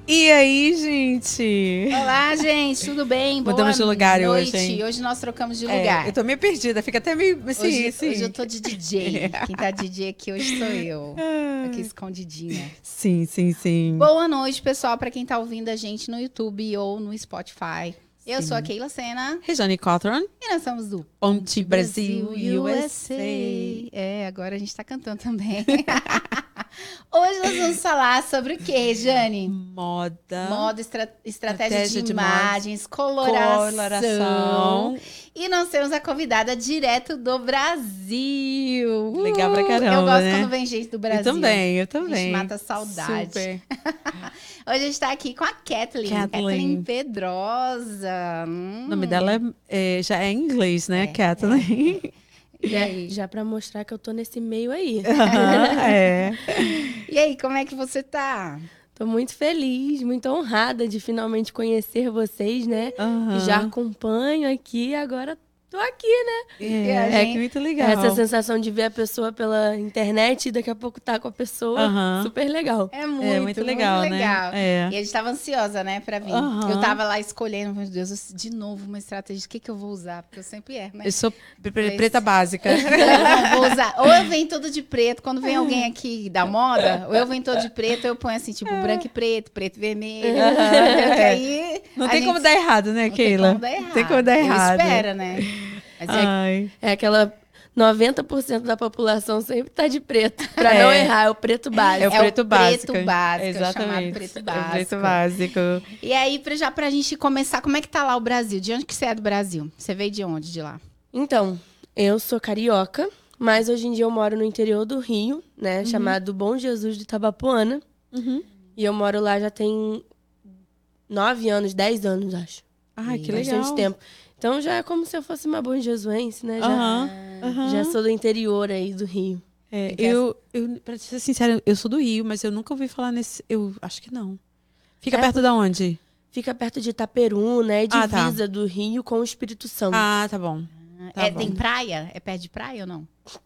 E aí, gente? Olá, gente, tudo bem? Mudamos de lugar hoje, hein? Hoje nós trocamos de lugar. Eu tô meio perdida, fica até meio assim, Hoje eu tô de DJ. Quem tá DJ aqui hoje sou eu. Aqui escondidinha. Sim. Boa noite, pessoal, pra quem tá ouvindo a gente no YouTube ou no Spotify. Eu sou a Keila Sena. Rejane Cotron. E nós somos do Ponte Brasil USA. Agora a gente tá cantando também. Hoje nós vamos falar sobre o que, Rejane? Moda, estratégia de imagens, coloração. E nós temos a convidada direto do Brasil. Legal pra caramba, eu gosto né? quando vem gente do Brasil. Eu também. A gente mata a saudade. Super. Hoje a gente tá aqui com a Kathleen Pedrosa. O nome dela já é em inglês, né? Kathleen. E aí? Já pra mostrar que eu tô nesse meio aí. E aí, como é que você tá? Tô muito feliz, muito honrada de finalmente conhecer vocês, né? Já acompanho aqui, agora tô aqui, né? É muito legal. Essa sensação de ver a pessoa pela internet e daqui a pouco tá com a pessoa, super legal. É muito legal, né? E a gente tava ansiosa, né, pra vir. Eu tava lá escolhendo, meu Deus, de novo uma estratégia, o que eu vou usar? Porque eu sempre erro, né? Eu sou preta básica. Eu vou usar. Ou eu venho todo de preto, quando vem alguém aqui da moda, ou eu venho todo de preto, eu ponho assim, tipo, branco e preto e vermelho. Aí, não tem como dar errado, né, Keila? Não tem como dar errado. Espera, né? É aquela 90% da população sempre tá de preto. Pra não errar, é o preto básico. É o preto básico. Exatamente. É preto básico. É preto básico. E aí, já pra gente começar, como é que tá lá o Brasil? De onde que você é do Brasil? Você veio de onde, de lá? Então, eu sou carioca, mas hoje em dia eu moro no interior do Rio, né? Chamado Bom Jesus de Itabapoana. E eu moro lá já tem 9 anos, 10 anos, acho. Ai, que legal. Bastante tempo. Então já é como se eu fosse uma bonjesuense, né? Já sou do interior aí do Rio. Pra ser sincera, eu sou do Rio, mas eu nunca ouvi falar nesse. Eu acho que não. Fica perto de onde? Fica perto de Itaperu, né? Divisa do Rio com o Espírito Santo. Ah, tá bom. Tem praia? É perto de praia ou não?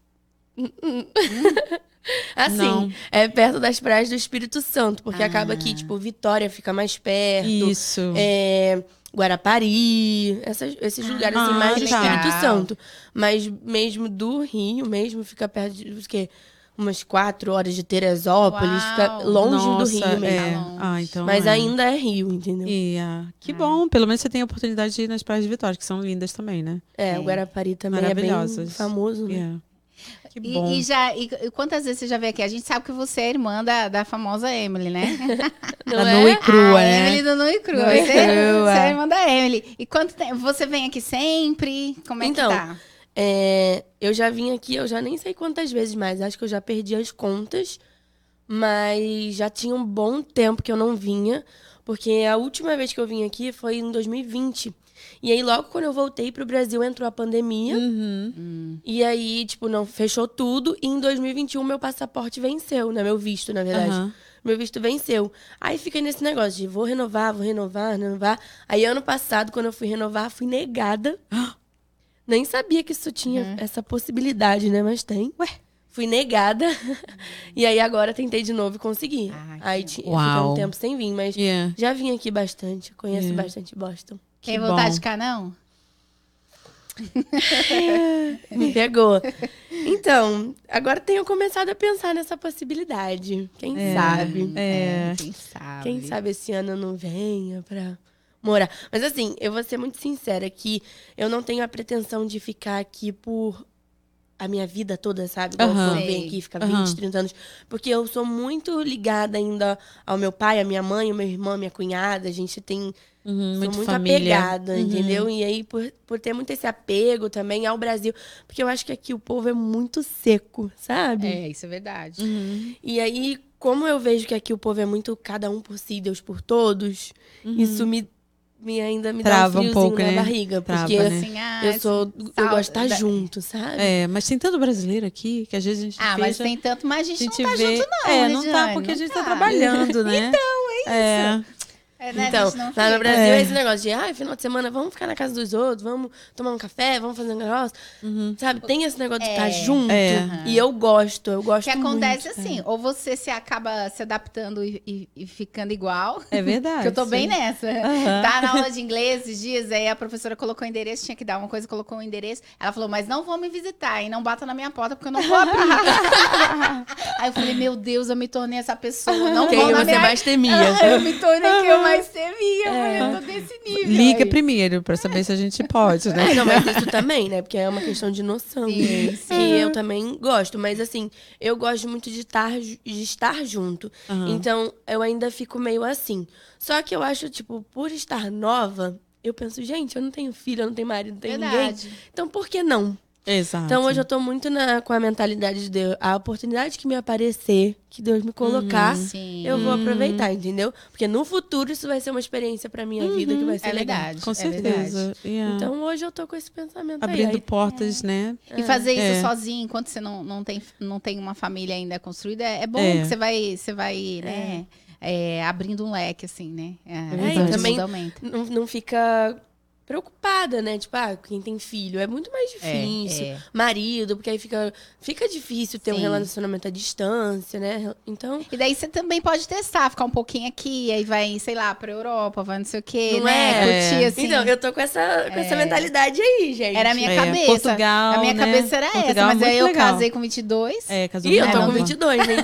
Assim, não. É perto das praias do Espírito Santo, porque acaba que, tipo, Vitória fica mais perto. Isso. Guarapari, esses lugares assim, mais do Espírito Santo. Mas mesmo do Rio, fica perto de quê? Umas 4 horas de Teresópolis, fica longe do Rio mesmo. Então mas ainda é Rio, entendeu? Que bom, pelo menos você tem a oportunidade de ir nas praias de Vitória, que são lindas também, né? O Guarapari também é bem famoso, né? Que bom. E quantas vezes você já veio aqui? A gente sabe que você é irmã da famosa Emily, né? Da nua e crua, né? Emily do nua e crua. Você é irmã da Emily. E quanto tempo? Você vem aqui sempre? Como é que tá? Eu já vim aqui, eu já nem sei quantas vezes mais. Acho que eu já perdi as contas. Mas já tinha um bom tempo que eu não vinha. Porque a última vez que eu vim aqui foi em 2020. E aí, logo quando eu voltei pro Brasil, entrou a pandemia. E aí, tipo, não fechou tudo. E em 2021, meu passaporte venceu, né? Meu visto, na verdade. Meu visto venceu. Aí fiquei nesse negócio de vou renovar. Aí, ano passado, quando eu fui renovar, fui negada. Nem sabia que isso tinha essa possibilidade, né? Mas tem. Fui negada. E aí, agora tentei de novo e consegui. Aí, eu fiquei um tempo sem vir. Mas já vim aqui bastante. Conheço bastante Boston. Tem vontade de ficar, não? Me pegou. Então, agora tenho começado a pensar nessa possibilidade. Quem sabe? Quem sabe? Quem sabe esse ano eu não venha pra morar. Mas assim, eu vou ser muito sincera que eu não tenho a pretensão de ficar aqui por a minha vida toda, sabe? Igual eu venho aqui, ficar 20, 30 anos. Porque eu sou muito ligada ainda ao meu pai, à minha mãe, ao meu irmão, à minha cunhada. A gente tem... sou muito apegada, entendeu? E aí, por ter muito esse apego também ao Brasil. Porque eu acho que aqui o povo é muito seco, sabe? Isso é verdade. E aí, como eu vejo que aqui o povo é muito cada um por si, Deus por todos, isso ainda me trava dá um pouco, na né? barriga. Porque assim, eu gosto de estar junto, sabe? Mas tem tanto brasileiro aqui que às vezes a gente veja, mas tem tanto, mas a gente não tá vê... junto não, não tá, porque a gente tá trabalhando, né? Então, é isso. Né, Então, não lá no fica. Brasil é esse negócio de, final de semana, vamos ficar na casa dos outros, vamos tomar um café, vamos fazer um negócio. Sabe, tem esse negócio de estar junto. E eu gosto O que acontece muito. assim, ou você se acaba se adaptando e ficando igual. É verdade. Que eu tô bem nessa. Tá na aula de inglês esses dias, aí a professora colocou o endereço, tinha que dar uma coisa, colocou o endereço. Ela falou, mas não vão me visitar e não bata na minha porta porque eu não vou abrir. Aí eu falei, meu Deus, eu me tornei essa pessoa. Não Quem vão na você minha... mais temia. Eu me tornei quem eu mais temia. Eu tô desse nível. Liga aí. primeiro pra saber se a gente pode, né? Não, mas isso também, né? Porque é uma questão de noção. Sim, Que eu também gosto. Mas assim, eu gosto muito de estar junto. Então, eu ainda fico meio assim. Só que eu acho, tipo, por estar nova, eu penso, gente, eu não tenho filho, eu não tenho marido, não tenho ninguém. Então, por que não? Exato. Então, hoje eu tô muito com a mentalidade de a oportunidade que me aparecer, que Deus me colocar, Sim. eu vou aproveitar, entendeu? Porque no futuro isso vai ser uma experiência pra minha vida que vai ser É legal. verdade. Com é certeza. Yeah. Então, hoje eu tô com esse pensamento Abrindo aí. portas, né? E fazer isso sozinho, enquanto você não tem uma família ainda construída, é bom que você vai né, abrindo um leque, assim, né? E também aumenta. não fica preocupada, né? Tipo, quem tem filho é muito mais difícil. Marido, porque aí fica difícil ter um Sim. relacionamento à distância, né? Então, E daí você também pode testar, ficar um pouquinho aqui, aí vai, sei lá, pra Europa, vai não sei o quê, não né? é? Curtir, assim. Então, eu tô com essa mentalidade aí, gente. Era a minha É, cabeça. Portugal, a minha né? cabeça era Portugal essa, é mas aí muito eu legal. casei com 22. Casou E eu muito tô com nova. 22, hein?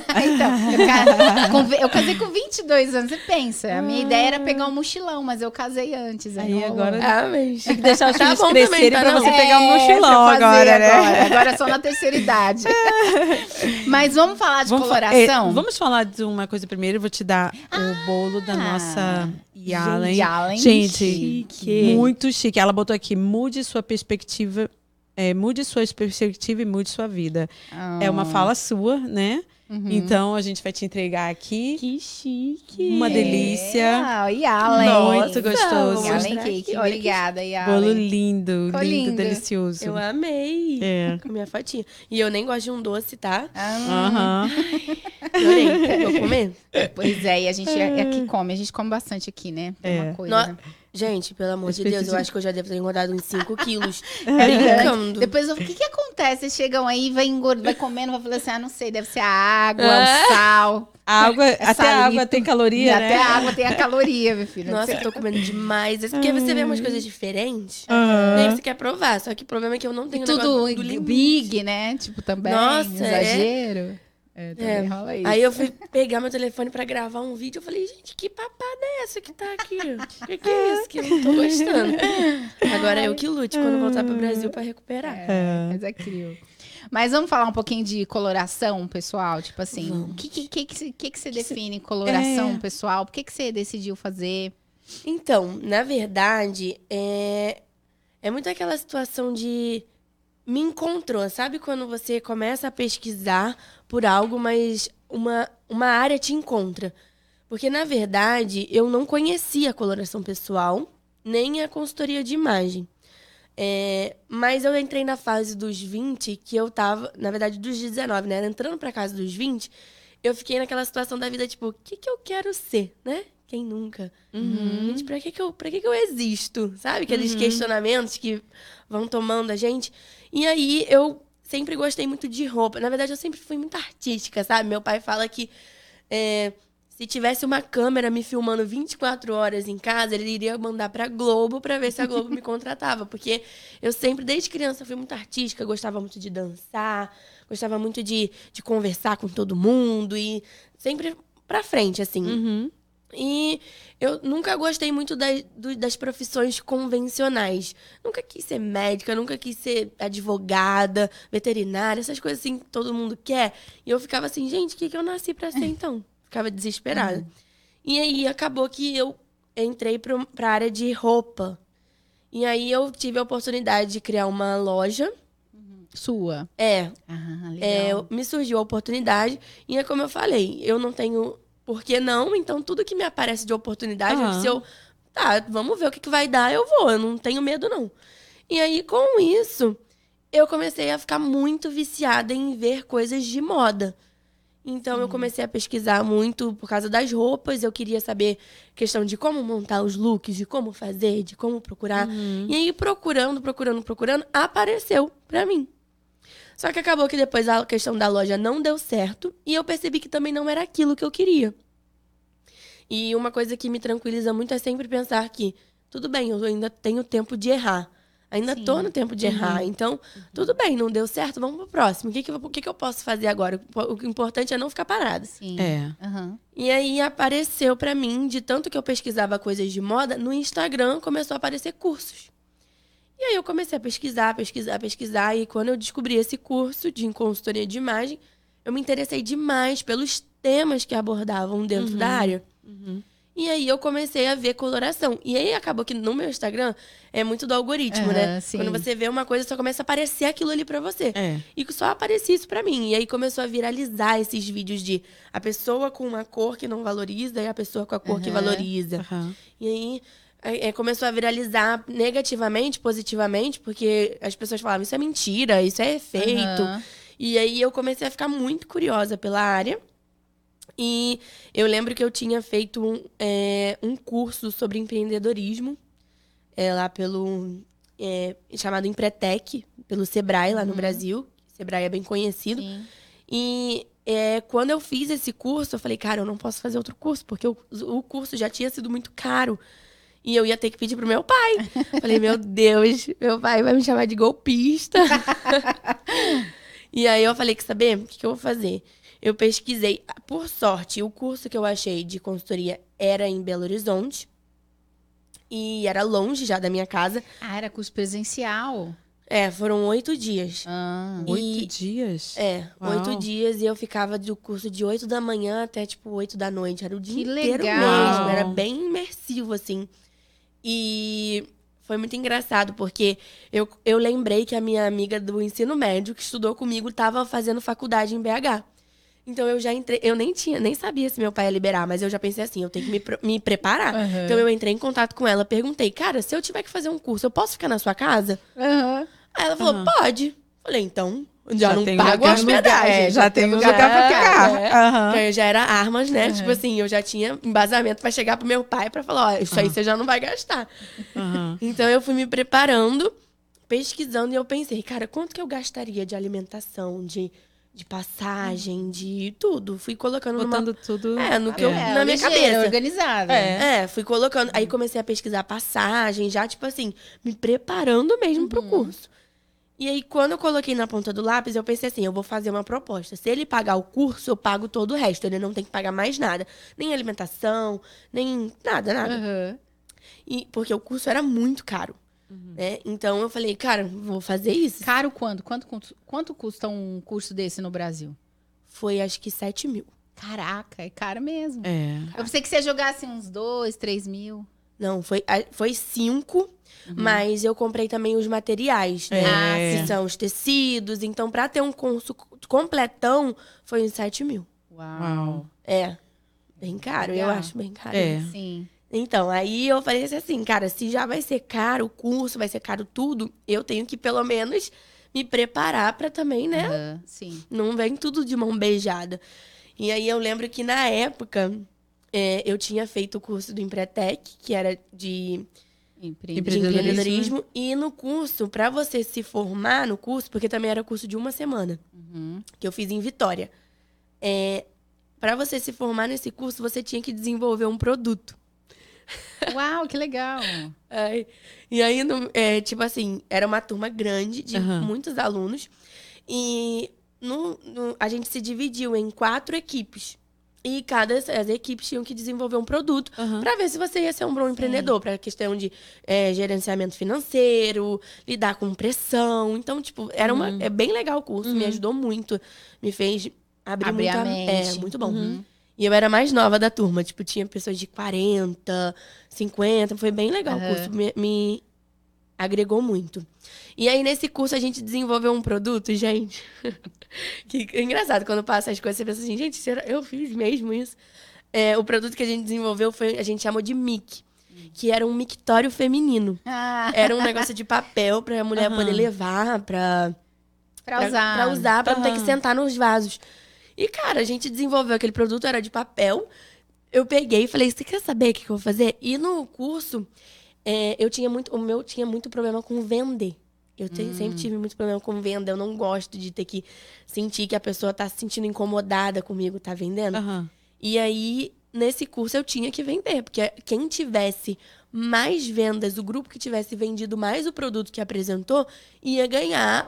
Então, eu casei com 22 anos, você pensa. A minha ideia era pegar um mochilão, mas eu casei antes. Aí não rolou. agora Mas... tem que deixar os Tá filhos bom crescerem também, tá pra não? você pegar um deixa eu mochilão fazer agora, né? Agora só na terceira idade. Mas vamos falar de coloração? Vamos falar de uma coisa primeiro. Eu vou te dar o bolo da nossa Yalen. Yalen, Gente, chique. muito chique. Ela botou aqui, mude sua perspectiva. Mude suas perspectivas e mude sua vida. É uma fala sua, né? Então, a gente vai te entregar aqui. Que chique. Uma delícia. Yalen. Muito gostoso. Yalen Cake. Olha que Obrigada, Yalen. Bolo lindo, Ficou lindo, lindo. delicioso. Eu amei. Com a minha fotinha. E eu nem gosto de um doce, tá? Aham. Adorei. Vou comer? Pois é, e a gente aqui come. A gente come bastante aqui, né? Tem uma coisa. Gente, pelo amor de Respeito Deus, eu acho que eu já devo ter engordado uns 5 quilos. Verdade. Brincando. Depois, o que acontece? Vocês chegam aí, vai engordando, vai comendo, vai falando assim, não sei, deve ser a água, o sal. A água, até a salito. água tem caloria, né? Até a água tem a caloria, meu filho. Nossa, eu tô comendo demais. Porque você vê umas coisas diferentes, Aham. e aí você quer provar. Só que o problema é que eu não tenho E tudo negócio do limite. big, né? Tipo, também, Nossa, exagero. Também rola isso. Aí eu fui pegar meu telefone pra gravar um vídeo. Eu falei, gente, que papada é essa que tá aqui? Que é isso? Que eu não tô gostando. Agora eu que lute quando voltar pro Brasil pra recuperar. Mas é crio. Mas vamos falar um pouquinho de coloração, pessoal? Tipo assim, o que você define coloração, pessoal? Por que você decidiu fazer? Então, na verdade, é muito aquela situação de me encontrou, sabe? Quando você começa a pesquisar por algo, mas uma área te encontra. Porque, na verdade, eu não conhecia a coloração pessoal, nem a consultoria de imagem. Mas eu entrei na fase dos 20, que eu tava, na verdade, dos 19, né? Entrando pra casa dos 20, eu fiquei naquela situação da vida, tipo, o que eu quero ser, né? Quem nunca? Gente, pra que eu existo? Sabe? Aqueles questionamentos que vão tomando a gente. E aí, eu sempre gostei muito de roupa. Na verdade, eu sempre fui muito artística, sabe? Meu pai fala que se tivesse uma câmera me filmando 24 horas em casa, ele iria mandar pra Globo pra ver se a Globo me contratava. Porque eu sempre, desde criança, fui muito artística. Gostava muito de dançar. Gostava muito de conversar com todo mundo. E sempre pra frente, assim. E eu nunca gostei muito das profissões convencionais. Nunca quis ser médica, nunca quis ser advogada, veterinária, essas coisas assim que todo mundo quer. E eu ficava assim, gente, o que eu nasci pra ser então? Ficava desesperada. E aí acabou que eu entrei pra área de roupa. E aí eu tive a oportunidade de criar uma loja. Sua? Legal. Me surgiu a oportunidade. E é como eu falei, eu não tenho... Por que não? Então, tudo que me aparece de oportunidade, se eu... Tá, vamos ver o que vai dar, eu vou. Eu não tenho medo, não. E aí, com isso, eu comecei a ficar muito viciada em ver coisas de moda. Então, eu comecei a pesquisar muito por causa das roupas. Eu queria saber questão de como montar os looks, de como fazer, de como procurar. E aí, procurando, apareceu pra mim. Só que acabou que depois a questão da loja não deu certo. E eu percebi que também não era aquilo que eu queria. E uma coisa que me tranquiliza muito é sempre pensar que, tudo bem, eu ainda tenho tempo de errar. Ainda tô no tempo de errar. Então, tudo bem, não deu certo, vamos pro próximo. O que eu posso fazer agora? O importante é não ficar parada. Sim. E aí apareceu pra mim, de tanto que eu pesquisava coisas de moda, no Instagram começou a aparecer cursos. E aí eu comecei a pesquisar. E quando eu descobri esse curso de consultoria de imagem, eu me interessei demais pelos temas que abordavam dentro da área. E aí eu comecei a ver coloração. E aí acabou que no meu Instagram é muito do algoritmo, né? Sim. Quando você vê uma coisa, só começa a aparecer aquilo ali pra você. E só aparecia isso pra mim. E aí começou a viralizar esses vídeos de a pessoa com uma cor que não valoriza e a pessoa com a cor que valoriza. E aí começou a viralizar negativamente, positivamente, porque as pessoas falavam, isso é mentira, isso é efeito. E aí eu comecei a ficar muito curiosa pela área. E eu lembro que eu tinha feito um curso sobre empreendedorismo, lá pelo chamado Empretec, pelo Sebrae, lá no Brasil. Sebrae é bem conhecido. Sim. E quando eu fiz esse curso, eu falei, cara, eu não posso fazer outro curso, porque o curso já tinha sido muito caro. E eu ia ter que pedir pro meu pai. Falei, meu Deus, meu pai vai me chamar de golpista. E aí eu falei, quer saber? O que eu vou fazer? Eu pesquisei. Por sorte, o curso que eu achei de consultoria era em Belo Horizonte. E era longe já da minha casa. Ah, era curso presencial. Foram 8 dias. 8 dias? 8 dias. E eu ficava do curso de 8 da manhã até, 8 da noite. Era o dia inteiro legal. mesmo. Era bem imersivo, assim. E foi muito engraçado, porque eu lembrei que a minha amiga do ensino médio, que estudou comigo, estava fazendo faculdade em BH. Então, eu já entrei... Eu nem sabia se meu pai ia liberar, mas eu já pensei assim, eu tenho que me preparar. Então, eu entrei em contato com ela, perguntei, cara, se eu tiver que fazer um curso, eu posso ficar na sua casa? Aí ela falou, pode. Falei, então, já não pago a hospedagem. Já tem lugar pra ficar. Eu já era armas, né? Tipo assim, eu já tinha embasamento pra chegar pro meu pai pra falar, ó, isso aí você já não vai gastar. Então, eu fui me preparando, pesquisando, e eu pensei, cara, quanto que eu gastaria de alimentação, de passagem, de tudo. Fui colocando botando tudo na minha cabeça. Organizada. Fui colocando. Aí comecei a pesquisar passagem, já, tipo assim, me preparando mesmo pro curso. E aí, quando eu coloquei na ponta do lápis, eu pensei assim, eu vou fazer uma proposta. Se ele pagar o curso, eu pago todo o resto. Ele não tem que pagar mais nada. Nem alimentação, nem nada. E, porque o curso era muito caro. Né? Então, eu falei, cara, vou fazer isso. Caro quanto? Quanto custa um curso desse no Brasil? Foi, acho que 7 mil. Caraca, é caro mesmo. Eu pensei que você jogasse uns 2, 3 mil. Não, foi 5, mas eu comprei também os materiais, né? Que são os tecidos. Então, pra ter um curso completão, foi uns 7 mil. Uau. Bem caro, Legal. eu acho bem caro. Sim. Então, aí eu falei assim, cara, se já vai ser caro o curso, vai ser caro tudo, eu tenho que pelo menos me preparar pra também, né? Sim. Não vem tudo de mão beijada. E aí eu lembro que na época eu tinha feito o curso do Empretec, que era de empreendedorismo. E no curso, pra você se formar no curso, porque também era curso de 1 semana, que eu fiz em Vitória. Pra você se formar nesse curso, você tinha que desenvolver um produto. Uau, que legal. E aí, tipo assim, era uma turma grande de muitos alunos. E a gente se dividiu em 4 equipes. E as equipes tinham que desenvolver um produto pra ver se você ia ser um bom empreendedor. Pra questão de gerenciamento financeiro, lidar com pressão. Então, tipo, é bem legal o curso. Me ajudou muito. Me fez abrir a mente. Muito bom. E eu era mais nova da turma. Tipo, tinha pessoas de 40, 50. Foi bem legal o curso. Me agregou muito. E aí, nesse curso, a gente desenvolveu um produto, gente. Que é engraçado. Quando passa as coisas, você pensa assim, gente, eu fiz mesmo isso? O produto que a gente desenvolveu a gente chamou de Mic. Que era um mictório feminino. Era um negócio de papel pra mulher poder levar, pra usar, pra não ter que sentar nos vasos. E, cara, a gente desenvolveu aquele produto, era de papel. Eu peguei e falei, você quer saber o que eu vou fazer? E no curso, o meu tinha muito problema com vender. Sempre tive muito problema com venda. Eu não gosto de ter que sentir que a pessoa tá se sentindo incomodada comigo, tá vendendo. E aí, nesse curso, eu tinha que vender. Porque quem tivesse mais vendas, o grupo que tivesse vendido mais o produto que apresentou, ia ganhar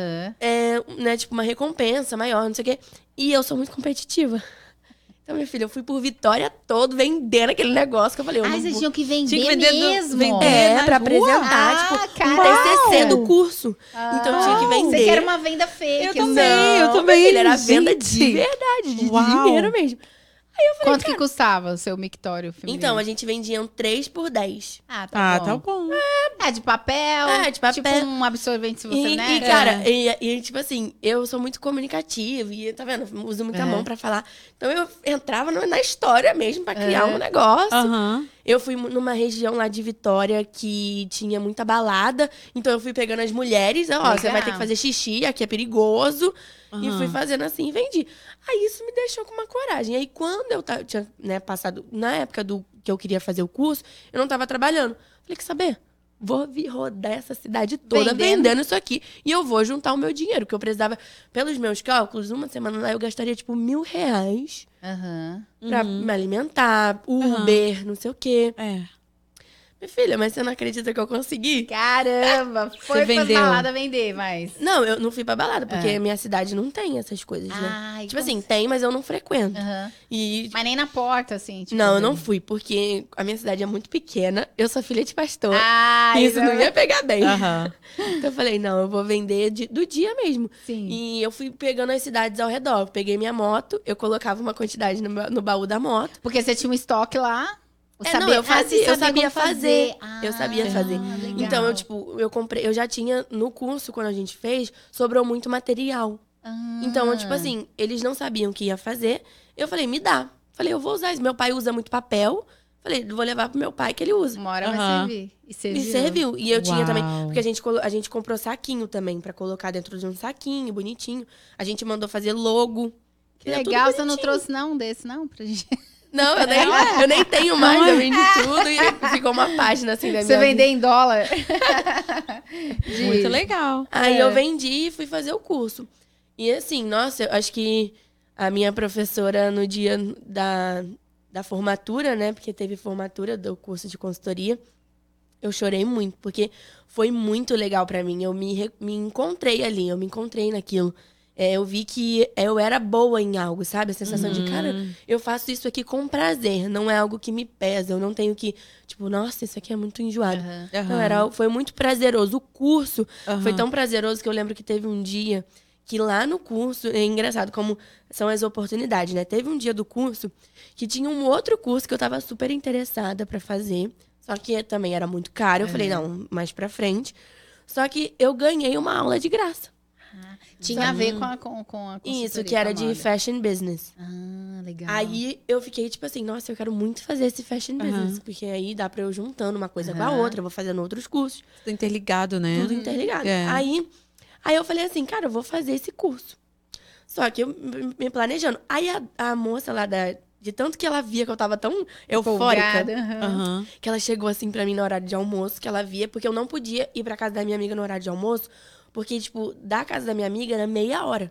né, tipo, uma recompensa maior, não sei o quê. E eu sou muito competitiva. Então, minha filha, eu fui por Vitória todo vendendo aquele negócio que eu falei. Vocês tinham que vender mesmo? Pra apresentar, um TCC do curso. Então, eu tinha que vender. Você quer uma venda fake. Eu também. Filha, era venda de verdade, de dinheiro mesmo. Aí eu falei, quanto que custava o seu mictório feminino? Então, a gente vendia 3 por 10. Tá bom. De papel. De papel. Tipo um absorvente, se você nega. E, cara, tipo assim, eu sou muito comunicativa e, tá vendo? Uso muita mão pra falar. Então, eu entrava na história mesmo pra criar um negócio. Eu fui numa região lá de Vitória que tinha muita balada. Então, eu fui pegando as mulheres. Você vai ter que fazer xixi, aqui é perigoso. E fui fazendo assim e vendi. Aí isso me deixou com uma coragem. Aí quando eu tinha, né, passado, na época que eu queria fazer o curso, eu não tava trabalhando. Falei, quer saber? Vou rodar essa cidade toda vendendo isso aqui. E eu vou juntar o meu dinheiro. Porque eu precisava, pelos meus cálculos, uma semana lá eu gastaria tipo R$1.000 pra me alimentar, Uber, não sei o quê. Minha filha, mas você não acredita que eu consegui? Caramba! Foi pra balada vender, mas... Não, eu não fui pra balada, porque a minha cidade não tem essas coisas, né? Tipo assim, tem, mas eu não frequento. Mas nem na porta, assim? Tipo, não, eu não fui, porque a minha cidade é muito pequena, eu sou filha de pastor. E isso não ia pegar bem. Então eu falei, não, eu vou vender do dia mesmo. Sim. E eu fui pegando as cidades ao redor. Eu peguei minha moto, eu colocava uma quantidade no baú da moto. Porque você tinha um estoque lá... eu sabia fazer. Eu sabia fazer. Legal. Então, eu comprei, eu já tinha, no curso, quando a gente fez, sobrou muito material. Então, tipo assim, eles não sabiam o que ia fazer. Eu falei, me dá. Falei, eu vou usar isso. Meu pai usa muito papel. Falei, vou levar pro meu pai que ele usa. Uma hora vai servir. E serviu. E eu tinha também, porque a gente comprou saquinho também, pra colocar dentro de um saquinho, bonitinho. A gente mandou fazer logo. Que legal, você não trouxe um desse, não, pra gente... Não, eu nem tenho mais, eu vendi tudo e ficou uma página assim da minha Você vender em dólar. Muito legal. Aí eu vendi e fui fazer o curso. E assim, nossa, eu acho que a minha professora no dia da formatura, né? Porque teve formatura do curso de consultoria. Eu chorei muito, porque foi muito legal pra mim. Eu me encontrei ali, eu me encontrei naquilo. Eu vi que eu era boa em algo, sabe? A sensação de, cara, eu faço isso aqui com prazer. Não é algo que me pesa. Eu não tenho que, tipo, nossa, isso aqui é muito enjoado. Não, foi muito prazeroso. O curso foi tão prazeroso que eu lembro que teve um dia que lá no curso... É engraçado como são as oportunidades, né? Teve um dia do curso que tinha um outro curso que eu tava super interessada pra fazer. Só que também era muito caro. Eu falei, não, mais pra frente. Só que eu ganhei uma aula de graça. Tinha a ver com a consultoria. Isso, que era de fashion business. Legal. Aí eu fiquei tipo assim, nossa, eu quero muito fazer esse fashion business. Porque aí dá pra eu juntando uma coisa com a outra, eu vou fazendo outros cursos. Tudo interligado, né? Tudo interligado. Aí eu falei assim, cara, eu vou fazer esse curso. Só que eu me planejando. Aí a moça lá de tanto que ela via que eu tava tão eufórica, que ela chegou assim pra mim no horário de almoço, que ela via, porque eu não podia ir pra casa da minha amiga no horário de almoço, porque, tipo, da casa da minha amiga era meia hora.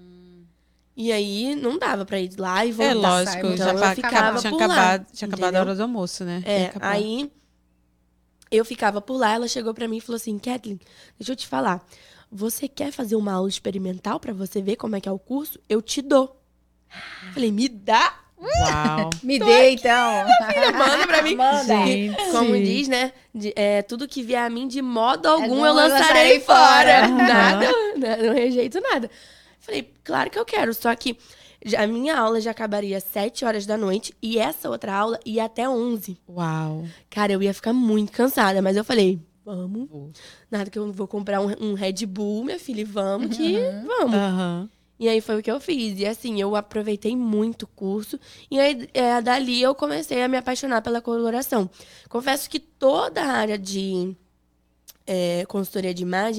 E aí, não dava pra ir lá e voltar. É lógico, então, já tinha acabado a hora do almoço, né? Aí eu ficava por lá, ela chegou pra mim e falou assim, Kathleen, deixa eu te falar, você quer fazer uma aula experimental pra você ver como é que é o curso? Eu te dou. Falei, me dá? Uau. Me dê, então. Filha, manda pra mim. Gente. Como diz, né? Tudo que vier a mim, de modo algum, eu lançarei fora. Nada, não rejeito nada. Falei, claro que eu quero. Só que a minha aula já acabaria às 7 horas da noite. E essa outra aula ia até 11. Uau. Cara, eu ia ficar muito cansada. Mas eu falei, vamos. Nada que eu vou comprar um Red Bull, minha filha. Vamos que vamos. E aí foi o que eu fiz. E assim, eu aproveitei muito o curso. E aí, dali eu comecei a me apaixonar pela coloração. Confesso que toda a área de consultoria de imagem,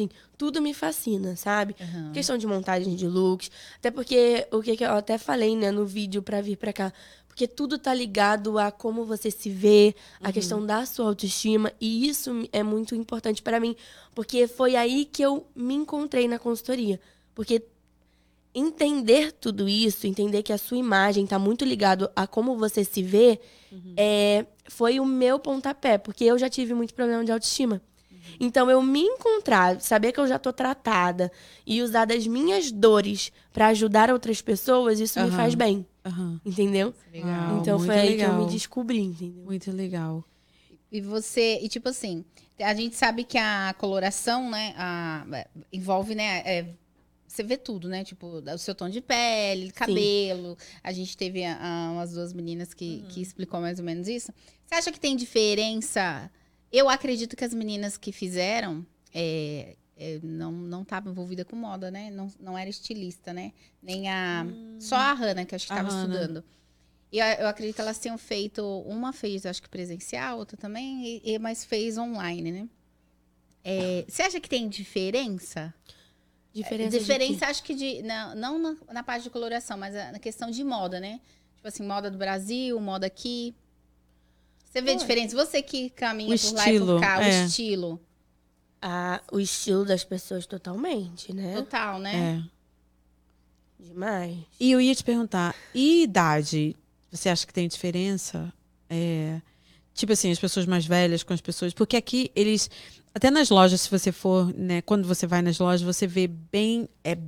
tudo me fascina, sabe? Questão de montagem de looks. Até porque, o que eu até falei, né, no vídeo pra vir pra cá. Porque tudo tá ligado a como você se vê, a questão da sua autoestima. E isso é muito importante pra mim. Porque foi aí que eu me encontrei na consultoria. Porque entender tudo isso, entender que a sua imagem tá muito ligado a como você se vê, foi o meu pontapé. Porque eu já tive muito problema de autoestima. Então, eu me encontrar, saber que eu já tô tratada e usar das minhas dores pra ajudar outras pessoas, isso me faz bem. Entendeu? Legal. Então, muito foi aí legal. que eu me descobri, entendeu? Muito legal. E você, e tipo assim, a gente sabe que a coloração, né, envolve, né, você vê tudo, né, tipo, o seu tom de pele, cabelo. A gente teve umas duas meninas que explicou mais ou menos isso. Você acha que tem diferença? Eu acredito que as meninas que fizeram não estavam envolvidas com moda, né? Não era estilista, né? Nem só a Hannah, que acho que estava estudando. E eu acredito que elas tinham feito... Uma fez, acho que presencial, outra também, mas fez online, né? Você acha que tem diferença? Diferença acho que não na parte de coloração, mas na questão de moda, né? Tipo assim, moda do Brasil, moda aqui... Você vê diferença? Você que caminha por lá e por cá, o estilo. O estilo das pessoas totalmente, né? Total, né? Demais. E eu ia te perguntar, e idade? Você acha que tem diferença? Tipo assim, as pessoas mais velhas com as pessoas... Porque aqui, eles... Até nas lojas, se você for, né? Quando você vai nas lojas, você vê bem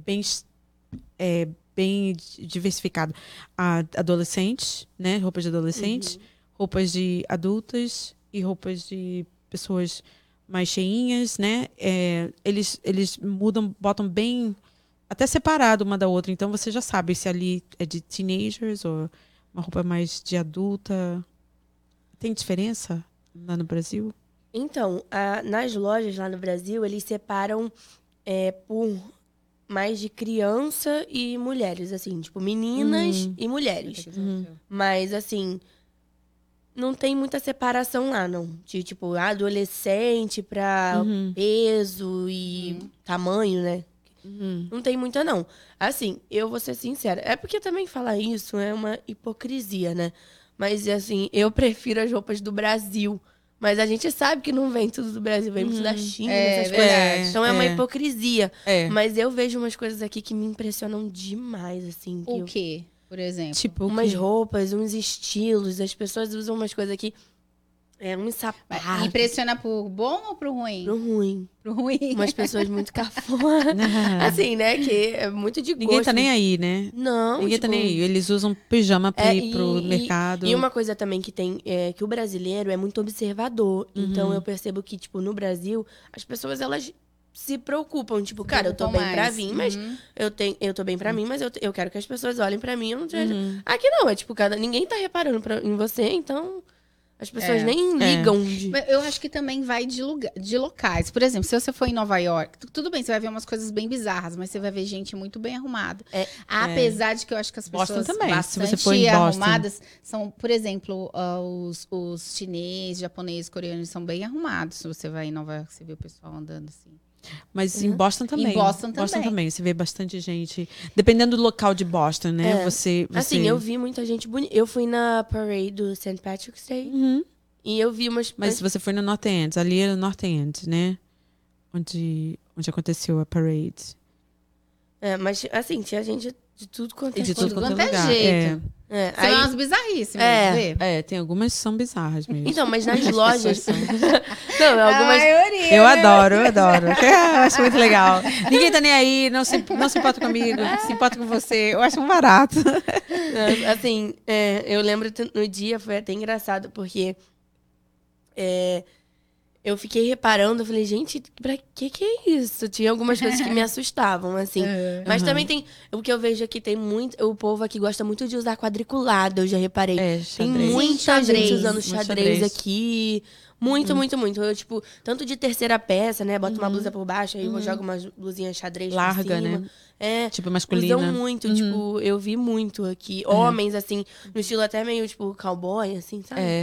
diversificado. Adolescentes, né? Roupas de adolescentes. Roupas de adultas e roupas de pessoas mais cheinhas, né? Eles mudam, botam bem até separado uma da outra. Então você já sabe se ali é de teenagers ou uma roupa mais de adulta. Tem diferença lá no Brasil? Então, nas lojas lá no Brasil, eles separam por mais de criança e mulheres, assim, tipo, meninas e mulheres. Mas, assim... Não tem muita separação lá, não. De, tipo, adolescente pra peso e tamanho, né? Não tem muita, não. Assim, eu vou ser sincera. É porque também falar isso é uma hipocrisia, né? Mas, assim, eu prefiro as roupas do Brasil. Mas a gente sabe que não vem tudo do Brasil, vem muito da China, essas coisas. Então é uma hipocrisia. Mas eu vejo umas coisas aqui que me impressionam demais, assim. O quê? Por exemplo? Tipo, umas roupas, uns estilos. As pessoas usam umas coisas aqui. Uns sapatos. Impressiona por bom ou pro ruim? Pro ruim. Pro ruim. Umas pessoas muito cafona. Assim, né? Que é muito de gosto. Ninguém tá nem aí, né? Não, Ninguém tá nem aí. Eles usam pijama pra ir pro mercado. E uma coisa também que tem é que o brasileiro é muito observador. Então, eu percebo que, tipo, no Brasil, as pessoas, elas... se preocupam, tipo, cara, eu tô bem pra vir, mas eu tô bem pra mim, mas eu quero que as pessoas olhem pra mim. Eu não Aqui não, é tipo, ninguém tá reparando em você, então as pessoas nem ligam. Eu acho que também vai de locais. Por exemplo, se você for em Nova York, tudo bem, você vai ver umas coisas bem bizarras, mas você vai ver gente muito bem arrumada. Apesar de que eu acho que as pessoas Boston também, bastante se você for em arrumadas são, por exemplo, os chineses, japoneses, coreanos são bem arrumados. Se você vai em Nova York, você vê o pessoal andando assim. Mas em Boston também. Em Boston também. Você vê bastante gente. Dependendo do local de Boston, né? Você... Assim, eu vi muita gente bonita. Eu fui na parade do St. Patrick's Day. E eu vi umas... Mas você foi no North End. Ali era no North End, né? Onde aconteceu a parade. Mas assim, tinha gente de tudo quanto é De tudo quanto é lugar. jeito. São umas bizarríssimas, tem algumas que são bizarras mesmo. Então, mas nas lojas... Não, algumas... Eu adoro. Eu acho muito legal. Ninguém tá nem aí, não se importa comigo, se importa com você. Eu acho um barato. Assim, eu lembro no dia, foi até engraçado, porque... eu fiquei reparando, eu falei, gente, pra que é isso? Tinha algumas coisas que me assustavam, assim. Mas também tem... O que eu vejo aqui, tem muito... O povo aqui gosta muito de usar quadriculado, eu já reparei. Tem muita gente usando xadrez aqui. Muito. Eu, tipo, tanto de terceira peça, né? Bota uma blusa por baixo, aí eu jogo umas blusinhas xadrez larga, por cima. Né? Tipo, masculina. Usam muito, tipo, eu vi muito aqui. Homens, assim, no estilo até meio, tipo, cowboy, assim, sabe?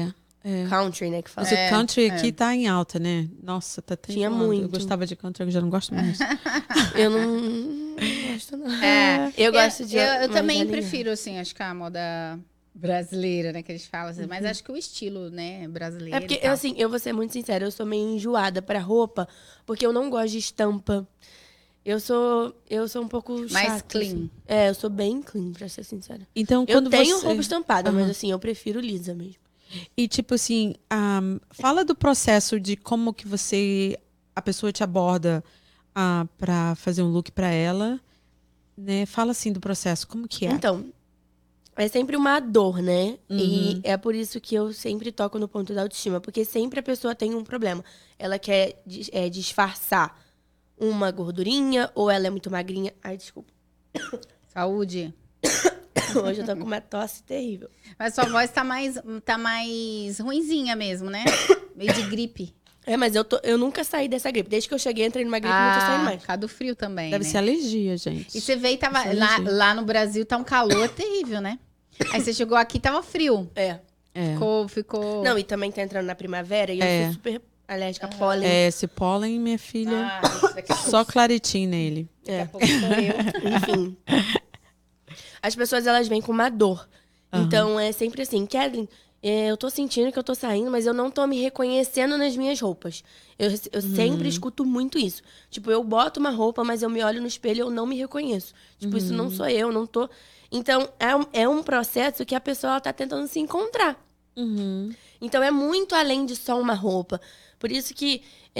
country, né, que fala. Mas o country aqui tá em alta, né? Nossa, tá até Tinha enjoando. muito. Eu gostava de country, eu já não gosto mais. Eu não gosto, não. Eu gosto de... Eu mais também alinhado. prefiro, assim, acho que a moda brasileira, né, que eles falam assim. Mas acho que o estilo, né, brasileiro É porque, e tal. assim, eu vou ser muito sincera, eu sou meio enjoada pra roupa, porque eu não gosto de estampa. Eu sou um pouco Mais chata, clean. assim. É, eu sou bem clean, pra ser sincera. Então, Eu quando tenho você... roupa estampada, mas Aham. assim, eu prefiro lisa mesmo. E tipo assim, fala do processo de como que a pessoa te aborda para fazer um look para ela, né? Fala assim do processo, como que é? Então, é sempre uma dor, né? E é por isso que eu sempre toco no ponto da autoestima, porque sempre a pessoa tem um problema. Ela quer disfarçar uma gordurinha, ou ela é muito magrinha. Ai, desculpa. Saúde. Hoje eu tô com uma tosse terrível. Mas sua voz tá mais ruinzinha mesmo, né? Meio de gripe. É, mas eu nunca saí dessa gripe. Desde que eu cheguei, entrei numa gripe e não tô saindo mais. Por causa do frio também, Deve né? ser alergia, gente. E você veio e tava... Isso é alergia. Lá no Brasil tá um calor terrível, né? Aí você chegou aqui e tava frio. É. Ficou... Não, e também tá entrando na primavera e eu sou super alérgica a pólen. É, esse pólen, minha filha, isso daqui a pouco, só claritim nele. daqui a pouco sou eu. Enfim. As pessoas, elas vêm com uma dor. Então, é sempre assim, Kathleen, eu tô sentindo que eu tô saindo, mas eu não tô me reconhecendo nas minhas roupas. Eu sempre escuto muito isso. Tipo, eu boto uma roupa, mas eu me olho no espelho e eu não me reconheço. Tipo, isso não sou eu, não tô... Então, é um processo que a pessoa ela tá tentando se encontrar. Então, é muito além de só uma roupa. Por isso que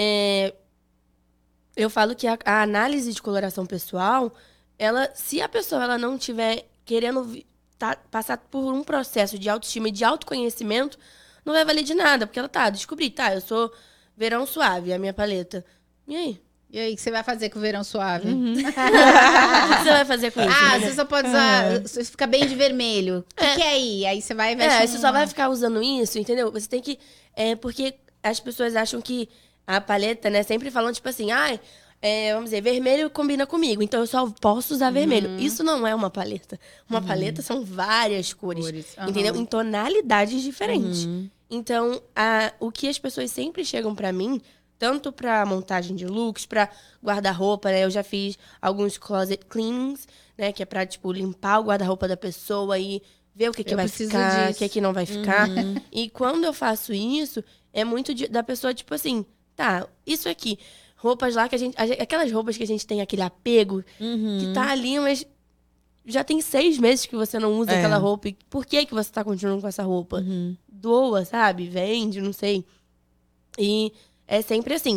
eu falo que a análise de coloração pessoal, se a pessoa ela não tiver querendo passar por um processo de autoestima e de autoconhecimento, não vai valer de nada. Porque ela descobri, eu sou verão suave, a minha paleta. E aí? E aí, o que você vai fazer com o verão suave? O que você vai fazer com isso? Você só pode usar... Você fica bem de vermelho. O que é aí? Aí você vai e veste Você só vai ficar usando isso, entendeu? Você tem que... porque as pessoas acham que a paleta, né? Sempre falam, tipo assim, vamos dizer, vermelho combina comigo, então eu só posso usar vermelho. Isso não é uma paleta. Uma paleta são várias cores. Entendeu? Em tonalidades diferentes. Então, o que as pessoas sempre chegam pra mim, tanto pra montagem de looks, pra guarda-roupa, né? Eu já fiz alguns closet cleanings, né? Que é pra, tipo, limpar o guarda-roupa da pessoa e ver o que vai ficar, o que não vai ficar. E quando eu faço isso, é muito da pessoa, tipo assim, isso aqui. Roupas lá que aquelas roupas que a gente tem aquele apego, que tá ali, mas já tem 6 meses que você não usa aquela roupa. E por que você tá continuando com essa roupa? Doa, sabe? Vende, não sei. E é sempre assim,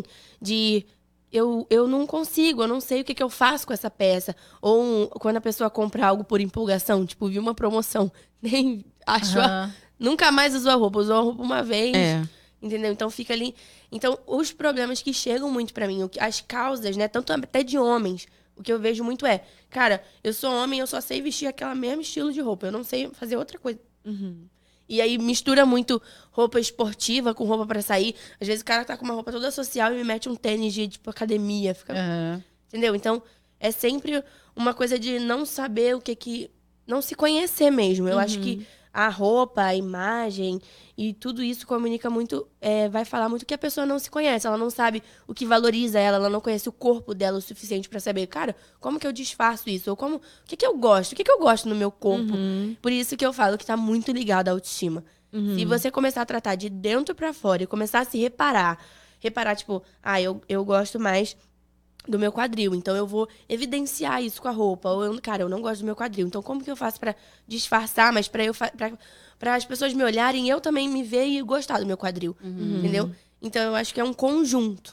eu não consigo, eu não sei o que eu faço com essa peça. Ou quando a pessoa compra algo por empolgação, tipo, vi uma promoção, nem achou, nunca mais usou a roupa uma vez. Entendeu? Então fica ali. Então, os problemas que chegam muito pra mim, as causas, né? Tanto até de homens, o que eu vejo muito cara, eu sou homem, eu só sei vestir aquele mesmo estilo de roupa. Eu não sei fazer outra coisa. E aí mistura muito roupa esportiva com roupa pra sair. Às vezes o cara tá com uma roupa toda social e me mete um tênis de, tipo, academia. Fica... Entendeu? Então, é sempre uma coisa de não saber o que... Não se conhecer mesmo. Eu acho que a roupa, a imagem e tudo isso comunica muito, vai falar muito que a pessoa não se conhece, ela não sabe o que valoriza ela não conhece o corpo dela o suficiente pra saber, cara, como que eu disfarço isso? Ou o que eu gosto? O que eu gosto no meu corpo? Por isso que eu falo que tá muito ligado à autoestima. Se você começar a tratar de dentro pra fora e começar a se reparar, tipo, eu gosto mais do meu quadril, então eu vou evidenciar isso com a roupa. Ou eu não gosto do meu quadril, então como que eu faço pra disfarçar, mas pra as pessoas me olharem e eu também me ver e gostar do meu quadril, entendeu? Então eu acho que é um conjunto.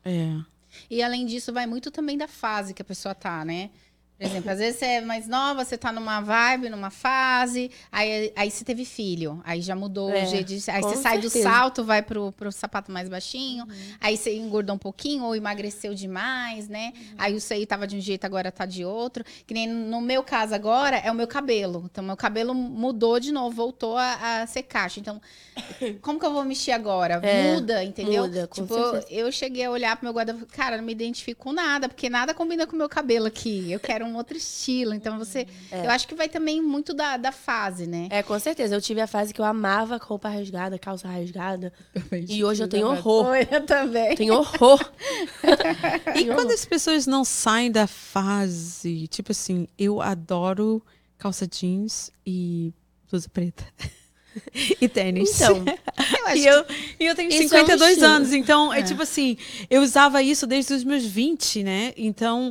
E além disso, vai muito também da fase que a pessoa tá, né? Por exemplo, às vezes você é mais nova, você tá numa vibe, numa fase, aí você teve filho, aí já mudou o jeito de... Aí você sai do salto, vai pro sapato mais baixinho, aí você engordou um pouquinho ou emagreceu demais, né? Aí o seio tava de um jeito, agora tá de outro. Que nem no meu caso agora, é o meu cabelo. Então, meu cabelo mudou de novo, voltou a ser caixa. Então, como que eu vou mexer agora? Muda, entendeu? Muda, com tipo, certeza. eu cheguei a olhar pro meu guarda-roupa, cara, não me identifico com nada, porque nada combina com o meu cabelo aqui. Eu quero quero um outro estilo. Então, eu acho que vai também muito da fase, né? Com certeza. Eu tive a fase que eu amava roupa rasgada, calça rasgada. E hoje eu tenho horror. Eu também. Tenho horror. E quando as pessoas não saem da fase, tipo assim, eu adoro calça jeans e blusa preta. E tênis. Então, eu tenho isso 52 é um anos, então é tipo assim, eu usava isso desde os meus 20, né? Então,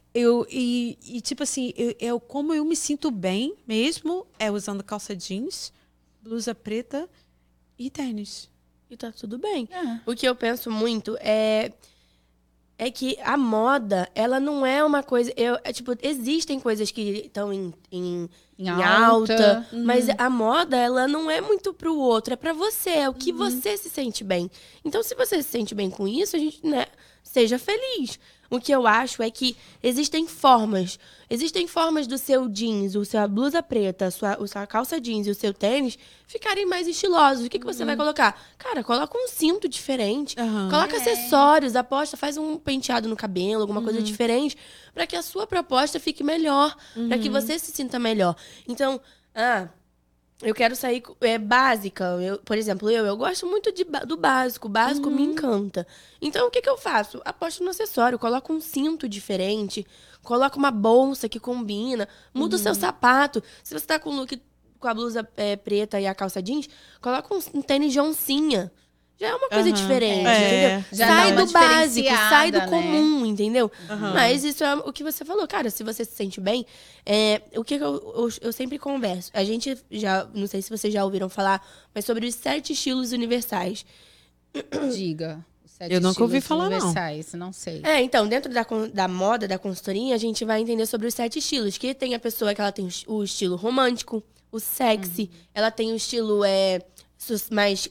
tipo assim, como eu me sinto bem mesmo é usando calça jeans, blusa preta e tênis. E tá tudo bem. O que eu penso muito é que a moda, ela não é uma coisa... tipo, existem coisas que estão em alta, mas a moda, ela não é muito pro outro, é pra você, é o que você se sente bem. Então, se você se sente bem com isso, a gente, né, seja feliz. O que eu acho é que existem formas do seu jeans, a sua blusa preta, a sua calça jeans e o seu tênis ficarem mais estilosos. O que você vai colocar? Cara, coloca um cinto diferente, coloca acessórios, aposta, faz um penteado no cabelo, alguma coisa diferente, para que a sua proposta fique melhor, para que você se sinta melhor. Então, eu quero sair básica. Por exemplo, eu gosto muito do básico. O básico me encanta. Então, o que eu faço? Aposto no acessório. Coloco um cinto diferente. Coloco uma bolsa que combina. Muda o seu sapato. Se você tá com o look com a blusa preta e a calça jeans, coloca um tênis de oncinha. Já é uma coisa diferente, entendeu? Já sai do básico, sai do né? comum, entendeu? Mas isso é o que você falou. Cara, se você se sente bem, o que eu sempre converso. A gente já, não sei se vocês já ouviram falar, mas sobre os 7 estilos universais. Diga. Eu nunca ouvi falar, não sei. Então, dentro da moda, da consultoria, a gente vai entender sobre os 7 estilos. Que tem a pessoa que ela tem o estilo romântico, o sexy, ela tem o estilo mais...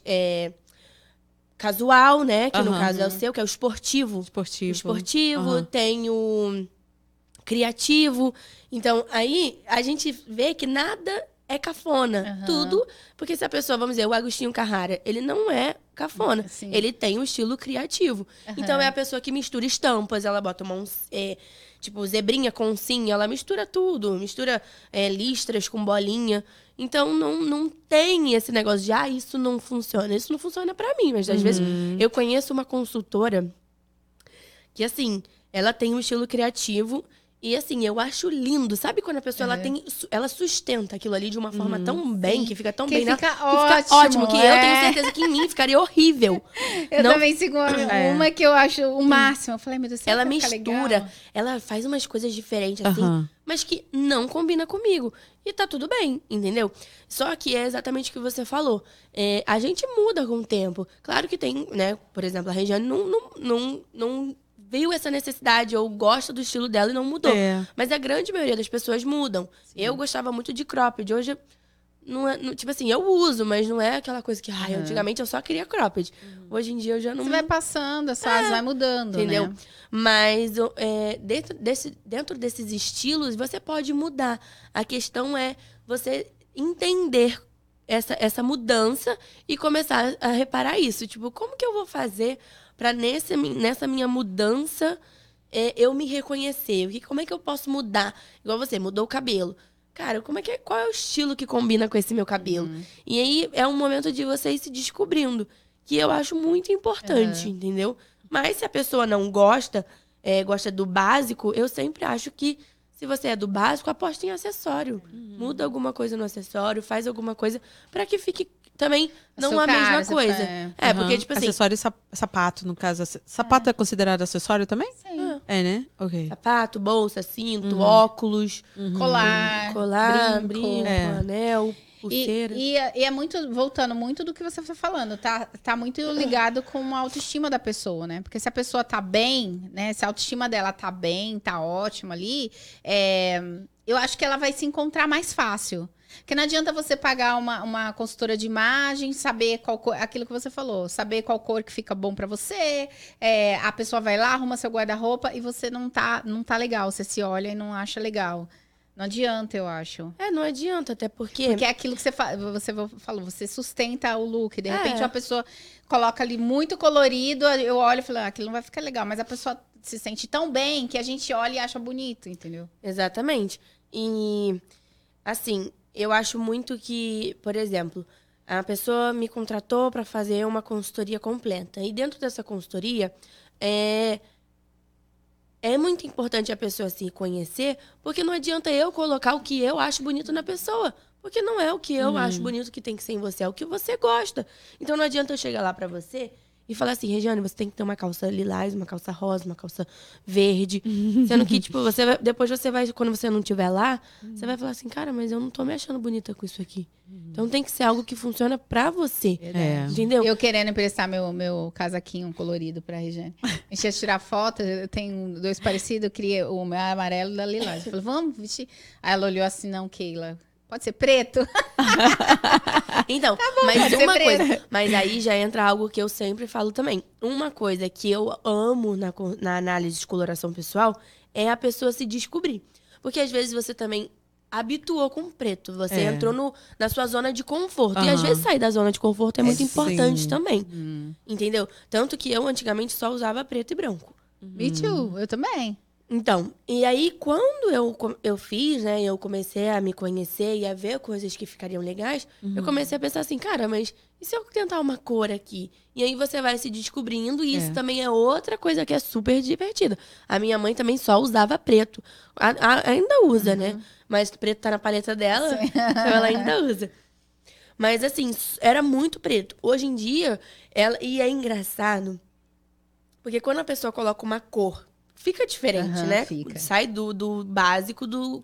casual, né? Que no caso é o seu, que é o esportivo. Esportivo, tem o criativo. Então, aí a gente vê que nada é cafona. Tudo. Porque se a pessoa, vamos dizer, o Agostinho Carrara, ele não é cafona. Ele tem um estilo criativo. Então, é a pessoa que mistura estampas, ela bota tipo, zebrinha com oncinha, ela mistura tudo. Mistura listras com bolinha. Então, não tem esse negócio de, isso não funciona. Isso não funciona pra mim. Mas, às vezes, eu conheço uma consultora que, assim, ela tem um estilo criativo. E, assim, eu acho lindo. Sabe quando a pessoa, ela sustenta aquilo ali de uma forma tão bem, que fica tão bem... Fica que fica ótimo, que eu tenho certeza que em mim ficaria horrível. Eu também sigo uma que eu acho o máximo. Eu falei, meu Deus, ela mistura, ela faz umas coisas diferentes, assim, mas que não combina comigo. E tá tudo bem, entendeu? Só que é exatamente o que você falou. A gente muda com o tempo. Claro que tem, né? Por exemplo, a Regiane não viu essa necessidade ou gosta do estilo dela e não mudou. Mas a grande maioria das pessoas mudam. Eu gostava muito de cropped. Hoje, tipo assim, eu uso, mas não é aquela coisa que... antigamente eu só queria cropped. Hoje em dia eu já não... Você vai passando, as fases vai mudando, entendeu? Né? Mas dentro desses estilos, você pode mudar. A questão é você entender essa mudança e começar a reparar isso. Tipo, como que eu vou fazer para nessa minha mudança eu me reconhecer? Como é que eu posso mudar? Igual você, mudou o cabelo. Cara, qual é o estilo que combina com esse meu cabelo? E aí é um momento de você ir se descobrindo, que eu acho muito importante, entendeu? Mas se a pessoa não gosta do básico, eu sempre acho que se você é do básico, aposta em acessório. Muda alguma coisa no acessório, faz alguma coisa para que fique também não a mesma coisa. Porque, tipo assim... Acessório e sapato, no caso. Sapato é considerado acessório também? Sim. Né? Ok. Sapato, bolsa, cinto, óculos. Colar, brinco, anel, pulseira. E é muito, voltando muito do que você foi falando, tá muito ligado com a autoestima da pessoa, né? Porque se a pessoa tá bem, né? Se a autoestima dela tá bem, tá ótima ali, eu acho que ela vai se encontrar mais fácil. Porque não adianta você pagar uma consultora de imagem, saber qual cor, aquilo que você falou, saber qual cor que fica bom pra você, a pessoa vai lá, arruma seu guarda-roupa e você não tá legal, você se olha e não acha legal. Não adianta, eu acho. Não adianta, até porque... Porque é aquilo que você falou, você sustenta o look. De repente, uma pessoa coloca ali muito colorido, eu olho e falo, aquilo não vai ficar legal. Mas a pessoa se sente tão bem que a gente olha e acha bonito, entendeu? Exatamente. E, assim, eu acho muito que, por exemplo, a pessoa me contratou para fazer uma consultoria completa. E dentro dessa consultoria, é muito importante a pessoa se conhecer, porque não adianta eu colocar o que eu acho bonito na pessoa. Porque não é o que eu acho bonito que tem que ser em você, é o que você gosta. Então não adianta eu chegar lá pra você e falar assim, Regiane, você tem que ter uma calça lilás, uma calça rosa, uma calça verde. Sendo que, tipo, depois você vai, quando você não estiver lá, você vai falar assim, cara, mas eu não tô me achando bonita com isso aqui. Então tem que ser algo que funciona pra você. Entendeu? Eu querendo emprestar meu casaquinho colorido pra Regiane. A gente ia tirar foto, eu tenho 2 parecidos, eu queria o meu amarelo da lilás. Eu falei, vamos vestir. Aí ela olhou assim, não, Keila. Pode ser preto? Então, mas uma coisa. Mas aí já entra algo que eu sempre falo também. Uma coisa que eu amo na análise de coloração pessoal é a pessoa se descobrir. Porque às vezes você também habituou com preto. Você entrou na sua zona de conforto. E às vezes sair da zona de conforto é muito importante também. Entendeu? Tanto que eu antigamente só usava preto e branco. Me too, eu também. Então, e aí quando eu fiz, né, eu comecei a me conhecer e a ver coisas que ficariam legais, eu comecei a pensar assim, cara, mas e se eu tentar uma cor aqui? E aí você vai se descobrindo e isso também é outra coisa que é super divertida. A minha mãe também só usava preto. Ainda usa, né? Mas preto tá na paleta dela, então ela ainda usa. Mas assim, era muito preto. Hoje em dia, e é engraçado, porque quando a pessoa coloca uma cor, fica diferente, né? Fica. Sai do básico, do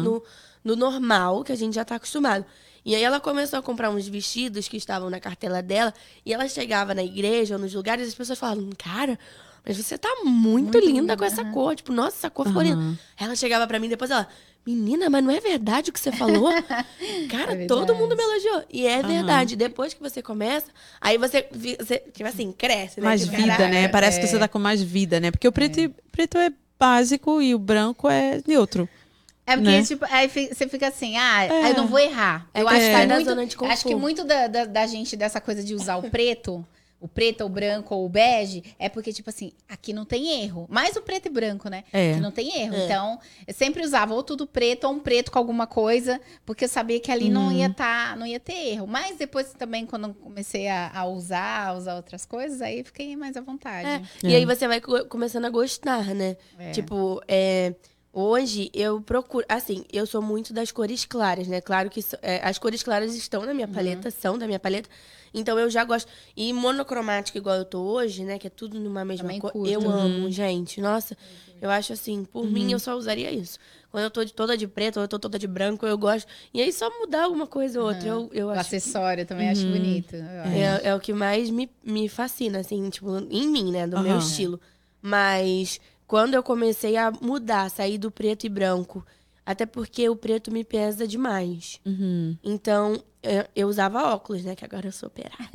normal, que a gente já tá acostumado. E aí ela começou a comprar uns vestidos que estavam na cartela dela, e ela chegava na igreja ou nos lugares, e as pessoas falavam, cara, mas você tá muito linda com essa cor. Tipo, nossa, essa cor ficou linda. Ela chegava pra mim depois, ela, menina, mas não é verdade o que você falou? Cara, todo mundo me elogiou. E é verdade. Depois que você começa, aí você tipo assim, cresce, né? Mais Tipo, vida, caraca, né? Parece que você tá com mais vida, né? Porque o preto é básico e o branco é neutro. É porque, né? tipo, aí você fica assim, eu não vou errar. Eu que acho sai que da muito, zona de conforto. acho que muito da gente, dessa coisa de usar o preto, ou branco, ou o bege, é porque, tipo assim, aqui não tem erro. Mais o preto e branco, né? Aqui não tem erro. Então, eu sempre usava ou tudo preto, ou um preto com alguma coisa, porque eu sabia que ali não ia ter erro. Mas depois também, quando eu comecei a usar outras coisas, aí fiquei mais à vontade. E aí você vai começando a gostar, né? Tipo, hoje eu procuro... Assim, eu sou muito das cores claras, né? Claro que as cores claras estão na minha paleta, são da minha paleta. Então eu já gosto. E monocromática, igual eu tô hoje, né? Que é tudo numa mesma cor. Eu amo, gente. Nossa, eu acho assim, por mim eu só usaria isso. Quando eu tô toda de preto, ou eu tô toda de branco, eu gosto. E aí só mudar alguma coisa ou outra. Eu O acho. acessório também acho bonito. É o que mais me fascina, assim, tipo, em mim, né? Do meu estilo. Mas quando eu comecei a mudar, sair do preto e branco, até porque o preto me pesa demais. Então, eu usava óculos, né? Que agora eu sou operada.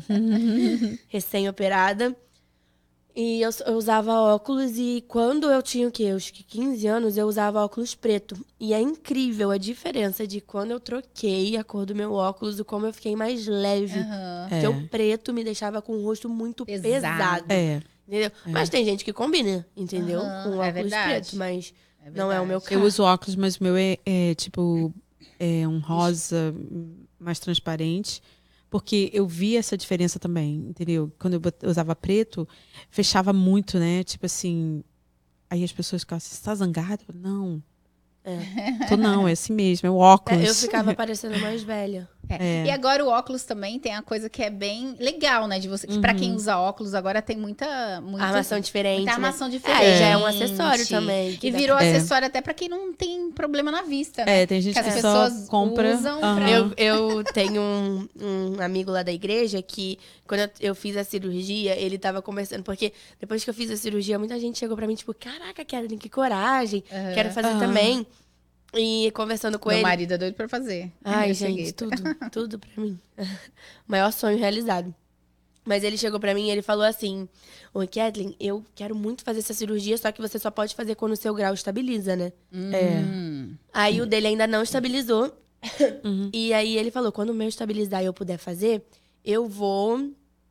Recém-operada. E eu usava óculos e quando eu tinha, uns 15 anos, eu usava óculos preto. E é incrível a diferença de quando eu troquei a cor do meu óculos e como eu fiquei mais leve. Porque o preto me deixava com o rosto muito pesado. Entendeu? Mas tem gente que combina, entendeu? Com óculos preto, mas não é o meu caso. Eu uso óculos, mas o meu é tipo um rosa mais transparente. Porque eu vi essa diferença também, entendeu? Quando eu usava preto, fechava muito, né? Tipo assim... Aí as pessoas ficavam assim, você tá zangado? Não. Não, é assim mesmo, é o óculos. Eu ficava parecendo mais velha. E agora o óculos também tem a coisa que é bem legal, né? De você, que pra quem usa óculos agora tem muita armação diferente. Muita armação né? diferente. Já é um acessório também. E virou acessório até pra quem não tem problema na vista, né? Tem gente que que as só pessoas compra. usam Eu tenho um amigo lá da igreja que, quando eu fiz a cirurgia, ele tava conversando, porque depois que eu fiz a cirurgia, muita gente chegou pra mim, tipo, caraca, Kelly, que coragem, quero fazer também. E conversando com ele... Meu marido é doido pra fazer. Ai, gente, tudo pra mim. Maior sonho realizado. Mas ele chegou pra mim e ele falou assim, oi, Kathleen, eu quero muito fazer essa cirurgia, só que você só pode fazer quando o seu grau estabiliza, né? Aí o dele ainda não estabilizou. E aí ele falou, quando o meu estabilizar e eu puder fazer, eu vou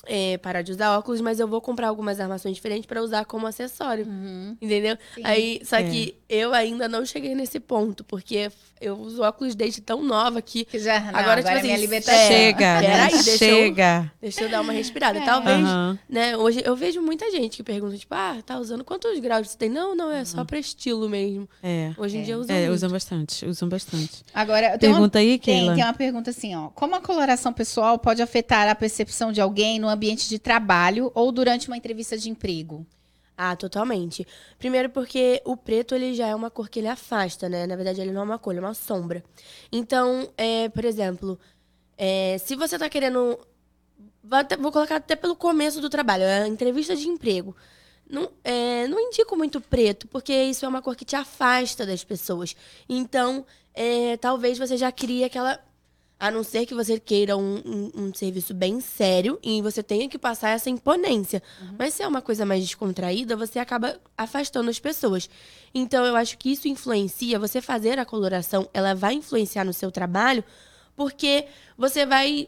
parar de usar óculos, mas eu vou comprar algumas armações diferentes pra usar como acessório. Entendeu? Sim. Aí, só que eu ainda não cheguei nesse ponto, porque eu uso óculos desde tão nova que Que já, não, agora, tipo é assim, minha libertação. Chega, né? Peraí, Chega. deixa eu dar uma respirada. Talvez, Aham. né? Hoje eu vejo muita gente que pergunta, tipo, tá usando quantos graus você tem? Não, é só pra estilo mesmo. Hoje em dia usam muito. Usam bastante. Agora, Pergunta aí, Keila. Tem uma pergunta assim, ó. Como a coloração pessoal pode afetar a percepção de alguém no ambiente de trabalho ou durante uma entrevista de emprego? Ah, totalmente. Primeiro porque o preto, ele já é uma cor que ele afasta, né? Na verdade, ele não é uma cor, ele é uma sombra. Então, por exemplo, se você tá querendo... Vou colocar até pelo começo do trabalho, a entrevista de emprego. Não indico muito preto, porque isso é uma cor que te afasta das pessoas. Então, talvez você já crie aquela... A não ser que você queira um serviço bem sério e você tenha que passar essa imponência. Mas se é uma coisa mais descontraída, você acaba afastando as pessoas. Então, eu acho que isso influencia. Você fazer a coloração, ela vai influenciar no seu trabalho, porque você vai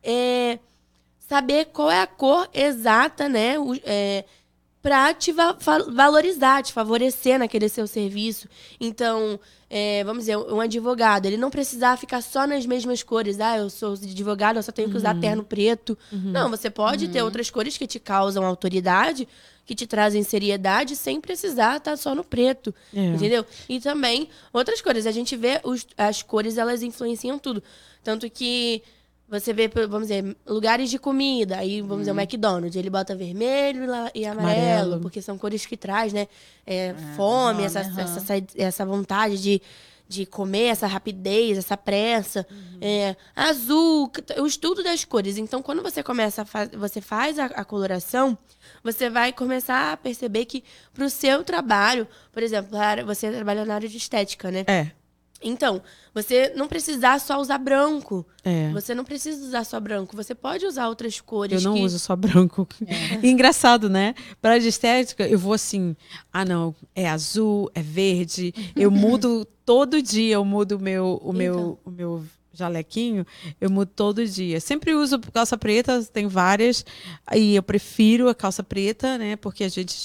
saber qual é a cor exata, né? Para te valorizar, te favorecer naquele seu serviço. Então, vamos dizer, um advogado, ele não precisar ficar só nas mesmas cores. Eu sou advogado, eu só tenho que usar terno preto. Não, você pode ter outras cores que te causam autoridade, que te trazem seriedade, sem precisar estar só no preto, entendeu? E também, outras cores. A gente vê as cores, elas influenciam tudo. Tanto que... Você vê, vamos dizer, lugares de comida. Aí, vamos dizer, o McDonald's. Ele bota vermelho e amarelo. Porque são cores que traz, né? Fome, essa vontade de comer, essa rapidez, essa pressa. Azul, o estudo das cores. Então, quando você começa você faz a coloração, você vai começar a perceber que pro seu trabalho, por exemplo, você trabalha na área de estética, né? Então, você não precisa só usar branco. Você não precisa usar só branco. Você pode usar outras cores. Eu não uso só branco. E engraçado, né? Para área de estética, eu vou assim... não, é azul, é verde. Eu mudo todo dia. Eu mudo o meu jalequinho. Eu mudo todo dia. Sempre uso calça preta, tem várias. E eu prefiro a calça preta, né? Porque a gente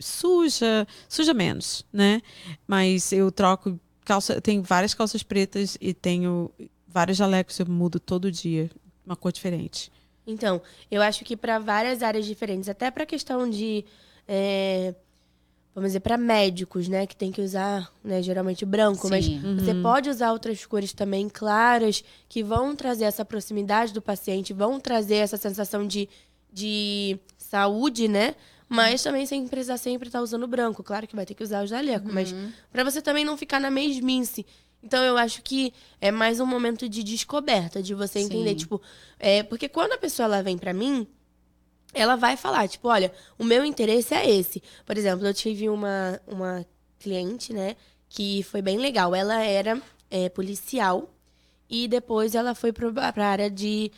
suja menos, né? Mas eu troco... Tenho várias calças pretas e tenho vários jalecos, eu mudo todo dia, uma cor diferente. Então, eu acho que para várias áreas diferentes, até para questão de, vamos dizer, para médicos, né, que tem que usar, né, geralmente branco, mas você pode usar outras cores também claras, que vão trazer essa proximidade do paciente, vão trazer essa sensação de saúde, né? Mas também sem precisar sempre estar usando branco. Claro que vai ter que usar o jaleco, mas para você também não ficar na mesmice. Então, eu acho que é mais um momento de descoberta, de você entender, tipo... porque quando a pessoa ela vem para mim, ela vai falar, tipo, olha, o meu interesse é esse. Por exemplo, eu tive uma cliente, né, que foi bem legal. Ela era policial e depois ela foi para a área de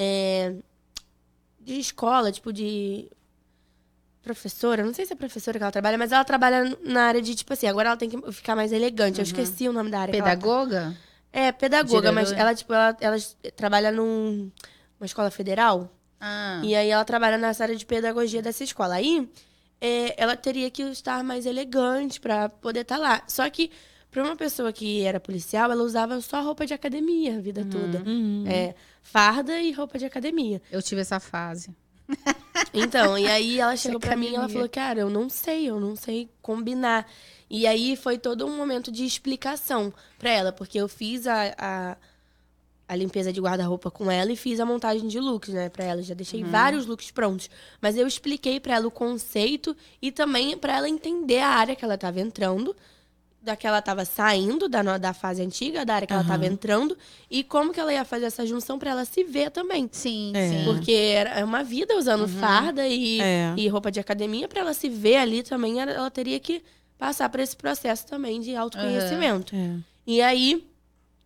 escola, tipo, de... professora, não sei se é professora que ela trabalha, mas ela trabalha na área de, tipo assim, agora ela tem que ficar mais elegante. Eu esqueci o nome da área. Pedagoga? Pedagoga, mas ela, tipo, ela trabalha numa escola federal. E aí ela trabalha nessa área de pedagogia dessa escola. Aí, ela teria que estar mais elegante pra poder estar lá. Só que, pra uma pessoa que era policial, ela usava só roupa de academia a vida toda. Farda e roupa de academia. Eu tive essa fase. Então, e aí ela chegou pra mim e ela falou, cara, eu não sei combinar. E aí foi todo um momento de explicação pra ela, porque eu fiz a limpeza de guarda-roupa com ela e fiz a montagem de looks, né, pra ela. Já deixei vários looks prontos. Mas eu expliquei pra ela o conceito e também pra ela entender a área que ela tava entrando, da que ela tava saindo da fase antiga, da área que ela tava entrando, e como que ela ia fazer essa junção pra ela se ver também. Sim. Porque é uma vida usando farda e roupa de academia, pra ela se ver ali também, ela teria que passar por esse processo também de autoconhecimento. E aí,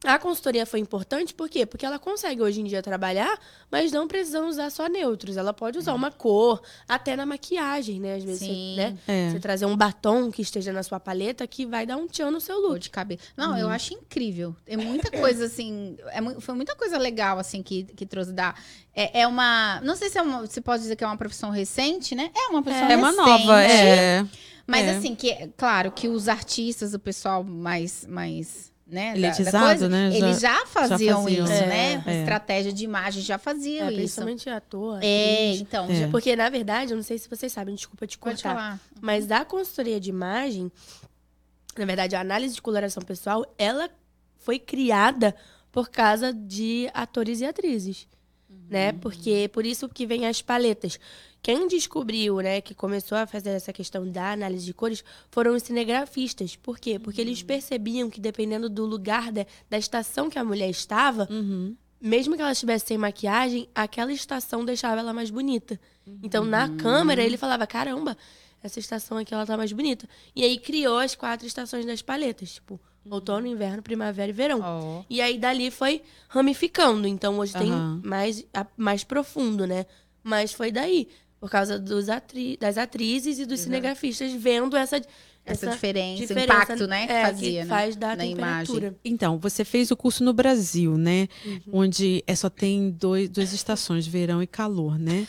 A consultoria foi importante, por quê? Porque ela consegue hoje em dia trabalhar, mas não precisa usar só neutros. Ela pode usar uma cor, até na maquiagem, né? Às vezes, Sim. né? Você trazer um batom que esteja na sua paleta, que vai dar um tchan no seu Cor look. de cabelo. Não, eu acho incrível. É muita coisa, assim... foi muita coisa legal, assim, que trouxe da... É uma... Não sei se você pode dizer que é uma profissão recente, né? É uma profissão É uma recente. nova, Mas, assim, claro, que os artistas, o pessoal mais né, elitizado, coisa, né? eles já faziam isso, É, né? Estratégia de imagem já faziam isso. Principalmente ator. Então. Porque, na verdade, eu não sei se vocês sabem, desculpa te Pode cortar. falar. Mas da consultoria de imagem, na verdade, a análise de coloração pessoal, ela foi criada por causa de atores e atrizes, né? Porque por isso que vem as paletas. Quem descobriu, né, que começou a fazer essa questão da análise de cores foram os cinegrafistas. Por quê? Porque eles percebiam que dependendo do lugar da estação que a mulher estava, mesmo que ela estivesse sem maquiagem, aquela estação deixava ela mais bonita. Então, na câmera, ele falava, caramba, essa estação aqui, ela tá mais bonita. E aí, criou as 4 estações das paletas. Tipo, outono, inverno, primavera e verão. E aí, dali foi ramificando. Então, hoje tem mais profundo, né? Mas foi daí. Por causa das atrizes e dos cinegrafistas vendo essa diferença, o impacto, né, que fazia, que faz da na temperatura. imagem. Então, você fez o curso no Brasil, né? Onde só tem duas estações, verão e calor, né?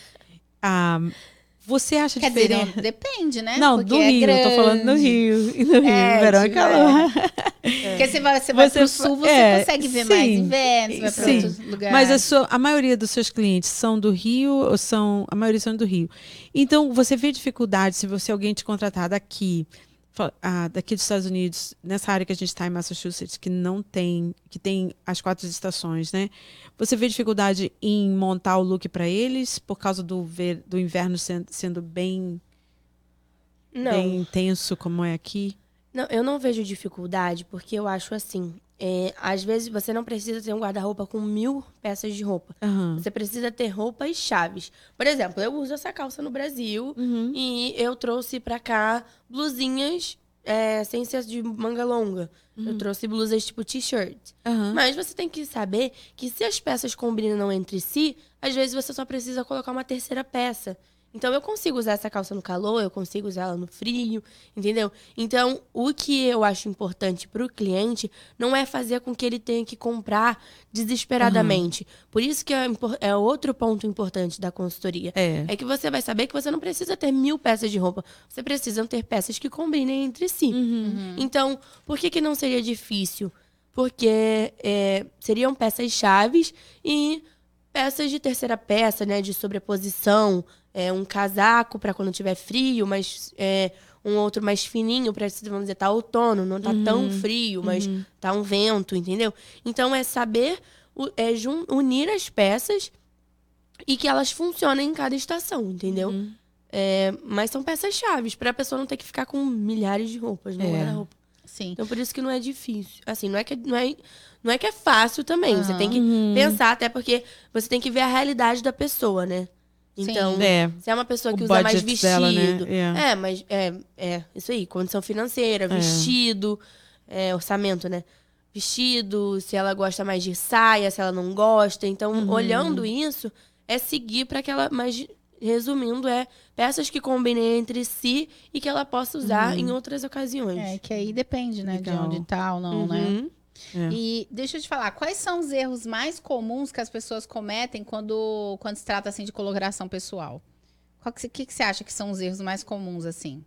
Você acha Quer diferente? dizer, depende, né? Não, porque do Rio, eu tô falando do Rio. E no Rio, verão e calor. Porque você vai pro sul, você consegue ver mais inverno, você vai para outros lugares. Mas a maioria dos seus clientes são do Rio ou a maioria são do Rio. Então, você vê dificuldade se alguém te contratar daqui dos Estados Unidos, nessa área que a gente está em Massachusetts, que tem as 4 estações, né? Você vê dificuldade em montar o look para eles por causa do inverno sendo bem intenso como é aqui? Não, eu não vejo dificuldade, porque eu acho assim, às vezes você não precisa ter um guarda-roupa com 1000 peças de roupa. Você precisa ter roupas chaves. Por exemplo, eu uso essa calça no Brasil e eu trouxe pra cá blusinhas sem ser de manga longa. Eu trouxe blusas tipo t-shirt. Mas você tem que saber que se as peças combinam entre si, às vezes você só precisa colocar uma terceira peça. Então, eu consigo usar essa calça no calor, eu consigo usar ela no frio, entendeu? Então, o que eu acho importante para o cliente não é fazer com que ele tenha que comprar desesperadamente. Por isso que é outro ponto importante da consultoria. É que você vai saber que você não precisa ter 1000 peças de roupa. Você precisa ter peças que combinem entre si. Então, por que não seria difícil? Porque seriam peças chaves e peças de terceira peça, né? De sobreposição. Um casaco para quando tiver frio, mas um outro mais fininho para, vamos dizer, tá outono, não tá tão frio, mas tá um vento, entendeu? Então, é saber unir as peças e que elas funcionem em cada estação, entendeu? Mas são peças chaves para a pessoa não ter que ficar com milhares de roupas no guarda-roupa. Sim. Então, por isso que não é difícil. Assim, não é que é fácil também. Você tem que pensar, até porque você tem que ver a realidade da pessoa, né? Então, se é uma pessoa que usa mais vestido... Dela, né? Mas isso aí, condição financeira, vestido, orçamento, né? Vestido, se ela gosta mais de saia, se ela não gosta. Então, olhando isso, é seguir para aquela... Mas, resumindo, peças que combinem entre si e que ela possa usar em outras ocasiões. Que aí depende, né? Legal. De onde tá ou não, né? E deixa eu te falar, quais são os erros mais comuns que as pessoas cometem quando se trata assim de coloração pessoal? O que você acha que são os erros mais comuns, assim?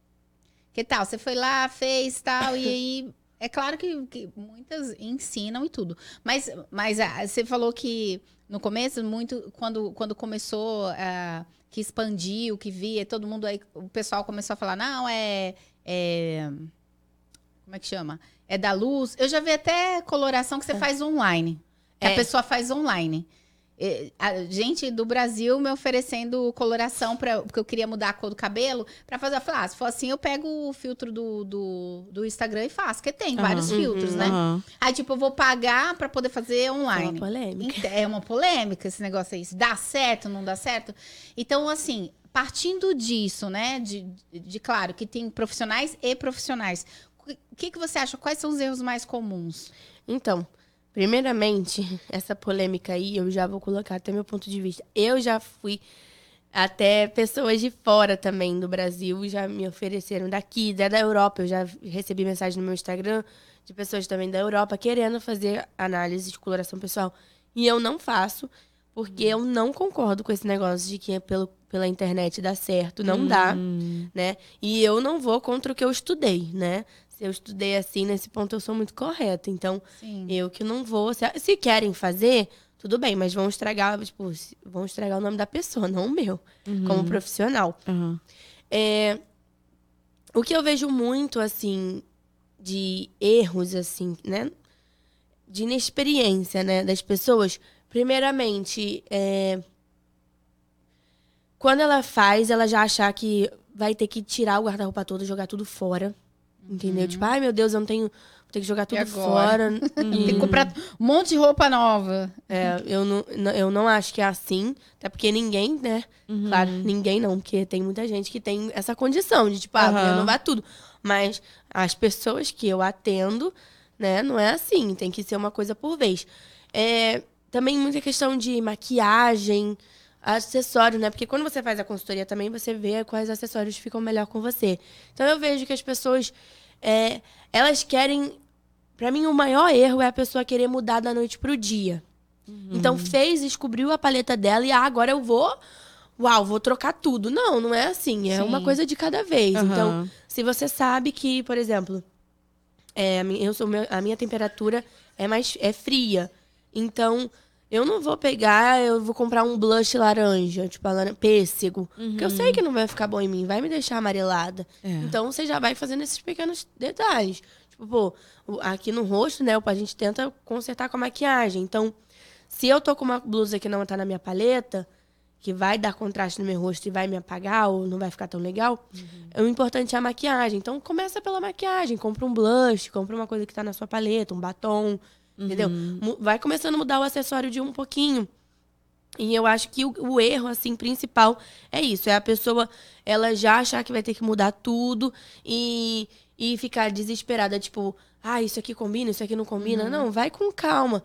Que tal? Você foi lá, fez tal, e aí... É claro que muitas ensinam e tudo. Mas você falou que no começo, muito, quando começou, que expandiu, que via, todo mundo aí, o pessoal começou a falar, não, como é que chama? É da luz. Eu já vi até coloração que você faz online. Que a pessoa faz online. A gente do Brasil me oferecendo coloração porque eu queria mudar a cor do cabelo para fazer. Eu falei, se for assim, eu pego o filtro do Instagram e faço, porque tem vários filtros, né? Aí, tipo, eu vou pagar para poder fazer online. É uma polêmica. É uma polêmica esse negócio aí. Dá certo, não dá certo? Então, assim, partindo disso, né? Claro, que tem profissionais e profissionais. O que você acha? Quais são os erros mais comuns? Então, primeiramente, essa polêmica aí, eu já vou colocar até meu ponto de vista. Eu já fui até pessoas de fora também do Brasil, já me ofereceram daqui, da Europa. Eu já recebi mensagem no meu Instagram de pessoas também da Europa querendo fazer análise de coloração pessoal. E eu não faço, porque eu não concordo com esse negócio de que pela internet dá certo. Não dá, né? E eu não vou contra o que eu estudei, né? Se eu estudei assim, nesse ponto eu sou muito correta. Então, eu que não vou... Se querem fazer, tudo bem, mas vão estragar, tipo, vão estragar o nome da pessoa, não o meu, como profissional. O que eu vejo muito, assim, de erros, assim, né? De inexperiência, né, das pessoas. Primeiramente, quando ela faz, ela já achar que vai ter que tirar o guarda-roupa todo e jogar tudo fora. Entendeu? Tipo, ai, meu Deus, eu não tenho... Vou ter que jogar tudo fora. Tem que comprar um monte de roupa nova. Eu não acho que é assim. Até porque ninguém, né? Claro, ninguém não. Porque tem muita gente que tem essa condição de, tipo, renovar tudo. Mas as pessoas que eu atendo, né? Não é assim. Tem que ser uma coisa por vez. Também muita questão de maquiagem, acessórios, né? Porque quando você faz a consultoria também, você vê quais acessórios ficam melhor com você. Então, eu vejo que as pessoas, elas querem... Pra mim, o maior erro é a pessoa querer mudar da noite pro dia. Então, descobriu a paleta dela e agora eu vou... Uau, vou trocar tudo. Não, não é assim. É uma coisa de cada vez. Então, se você sabe que, por exemplo, a minha temperatura é fria. Então... Eu não vou eu vou comprar um blush laranja, tipo pêssego. Porque eu sei que não vai ficar bom em mim, vai me deixar amarelada. Então, você já vai fazendo esses pequenos detalhes. Tipo, pô, aqui no rosto, né, a gente tenta consertar com a maquiagem. Então, se eu tô com uma blusa que não tá na minha paleta, que vai dar contraste no meu rosto e vai me apagar ou não vai ficar tão legal, o importante é a maquiagem. Então, começa pela maquiagem. Compra um blush, compra uma coisa que tá na sua paleta, um batom... Entendeu? Vai começando a mudar o acessório de um pouquinho. E eu acho que o erro, assim, principal é isso. É a pessoa, ela já achar que vai ter que mudar tudo e ficar desesperada. Tipo, isso aqui combina, isso aqui não combina. Não, vai com calma.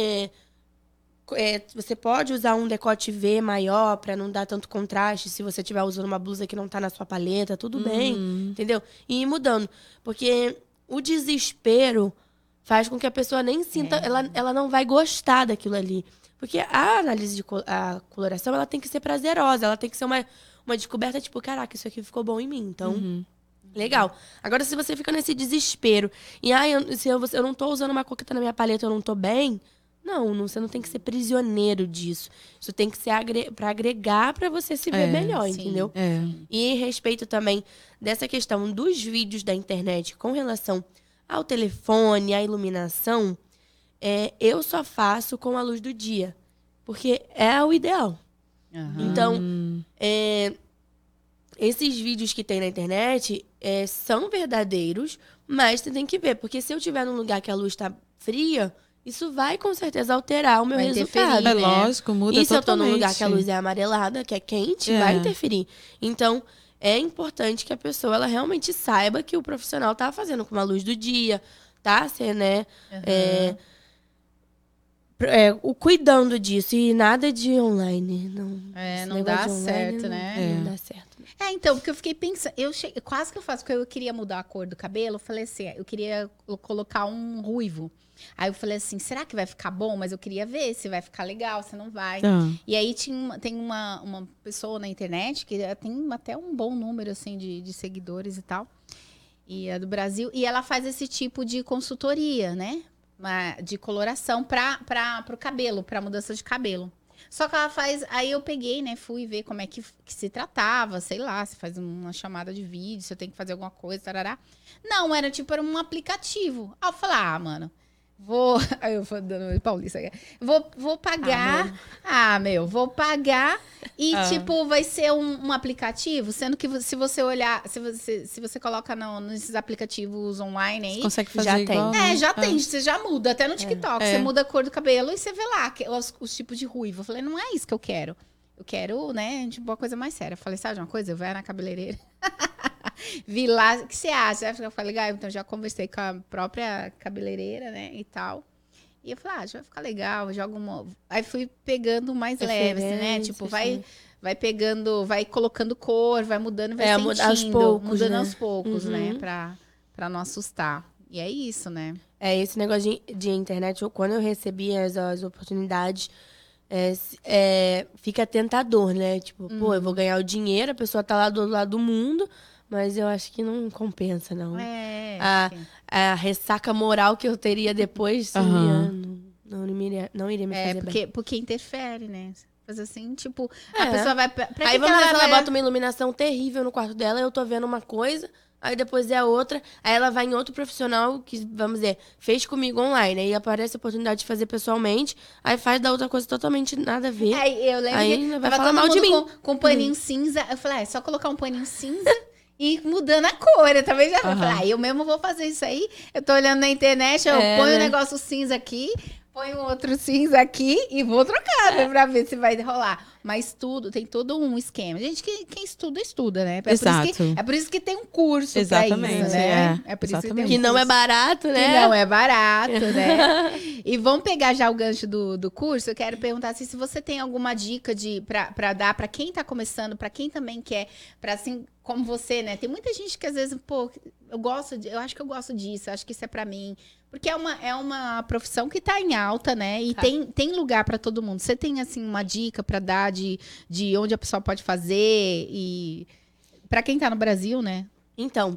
Você pode usar um decote V maior pra não dar tanto contraste. Se você estiver usando uma blusa que não tá na sua paleta, tudo bem. Entendeu? E ir mudando. Porque o desespero... faz com que a pessoa nem sinta... Ela não vai gostar daquilo ali. Porque a análise de coloração, ela tem que ser prazerosa. Ela tem que ser uma descoberta, tipo, caraca, isso aqui ficou bom em mim. Então, legal. Agora, se você fica nesse desespero... E, se eu não tô usando uma cor que tá na minha paleta, eu não tô bem... Não, você não tem que ser prisioneiro disso. Isso tem que ser pra agregar pra você se ver melhor, entendeu? E respeito também dessa questão dos vídeos da internet com relação... ao telefone, à iluminação, eu só faço com a luz do dia. Porque é o ideal. Então, esses vídeos que tem na internet são verdadeiros, mas você tem que ver. Porque se eu estiver num lugar que a luz está fria, isso vai com certeza alterar o meu resultado. É lógico, muda totalmente. E se eu tô num lugar que a luz é amarelada, que é quente, vai interferir. Então... é importante que a pessoa ela realmente saiba que o profissional tá fazendo com a luz do dia, tá? Né? Cuidando disso. E nada de online. Não dá certo, né? Não dá certo. Então, porque eu fiquei pensando... quase que eu faço, porque eu queria mudar a cor do cabelo. Eu falei assim, eu queria colocar um ruivo. Aí eu falei assim, será que vai ficar bom? Mas eu queria ver se vai ficar legal, se não vai. E aí tem uma pessoa na internet que tem até um bom número, assim, de seguidores e tal. E é do Brasil. E ela faz esse tipo de consultoria, né? De coloração pro cabelo, pra mudança de cabelo. Só que ela faz... Aí eu peguei, né? Fui ver como é que se tratava. Sei lá, se faz uma chamada de vídeo, se eu tenho que fazer alguma coisa, tarará. Não, era um aplicativo. Aí eu falei, mano... Aí eu vou dando Paulista. Vou pagar. Vou pagar e, vai ser um aplicativo, sendo que se você olhar, se você coloca nesses aplicativos online aí. Você consegue fazer já igual, tem. né? Já tem, você já muda, até no TikTok. Você muda a cor do cabelo e você vê lá os tipos de ruivo. Eu falei, não é isso que eu quero. Eu quero, né, uma coisa mais séria. Eu falei, sabe uma coisa? Eu vou na cabeleireira. Vi lá, o que você acha? Eu falei, então já conversei com a própria cabeleireira, né, e tal. E eu falei, já vai ficar legal, joga uma... Aí fui pegando mais leve, assim, né? Tipo, vai pegando, vai colocando cor, vai mudando, vai sentindo. Aos poucos, mudando né? aos poucos, né? Pra não assustar. E é isso, né? Esse negócio de internet, quando eu recebi as oportunidades, fica tentador, né? Tipo, pô, eu vou ganhar o dinheiro, a pessoa tá lá do outro lado do mundo, mas eu acho que não compensa, não. A ressaca moral que eu teria depois não iria me fazer bem. Porque interfere, né? Fazer assim, tipo, a pessoa vai... Aí vamos ver se ela bota uma iluminação terrível no quarto dela, eu tô vendo uma coisa... Aí depois é a outra, aí ela vai em outro profissional que, vamos dizer, fez comigo online. Aí aparece a oportunidade de fazer pessoalmente, aí faz da outra coisa totalmente nada a ver. Eu lembro aí que vai falar mal de mim. Com paninho cinza. Eu falei, é só colocar um paninho cinza e ir mudando a cor. Eu também já falei, eu mesmo vou fazer isso aí. Eu tô olhando na internet, eu ponho um negócio cinza aqui, ponho outro cinza aqui e vou trocar, né, pra ver se vai rolar. Mas tem todo um esquema. Gente, quem estuda, né? É por isso que tem um curso pra isso, né? É por isso que tem um curso. Não é barato, né? Que não é barato, né? E vamos pegar já o gancho do curso. Eu quero perguntar assim, se você tem alguma dica pra dar pra quem tá começando, pra quem também quer, pra assim, como você, né? Tem muita gente que às vezes, pô, eu acho que eu gosto disso, eu acho que isso é pra mim. Porque é uma profissão que tá em alta, né? E tem lugar pra todo mundo. Você tem, assim, uma dica pra dar de onde a pessoa pode fazer? E pra quem tá no Brasil, né? Então,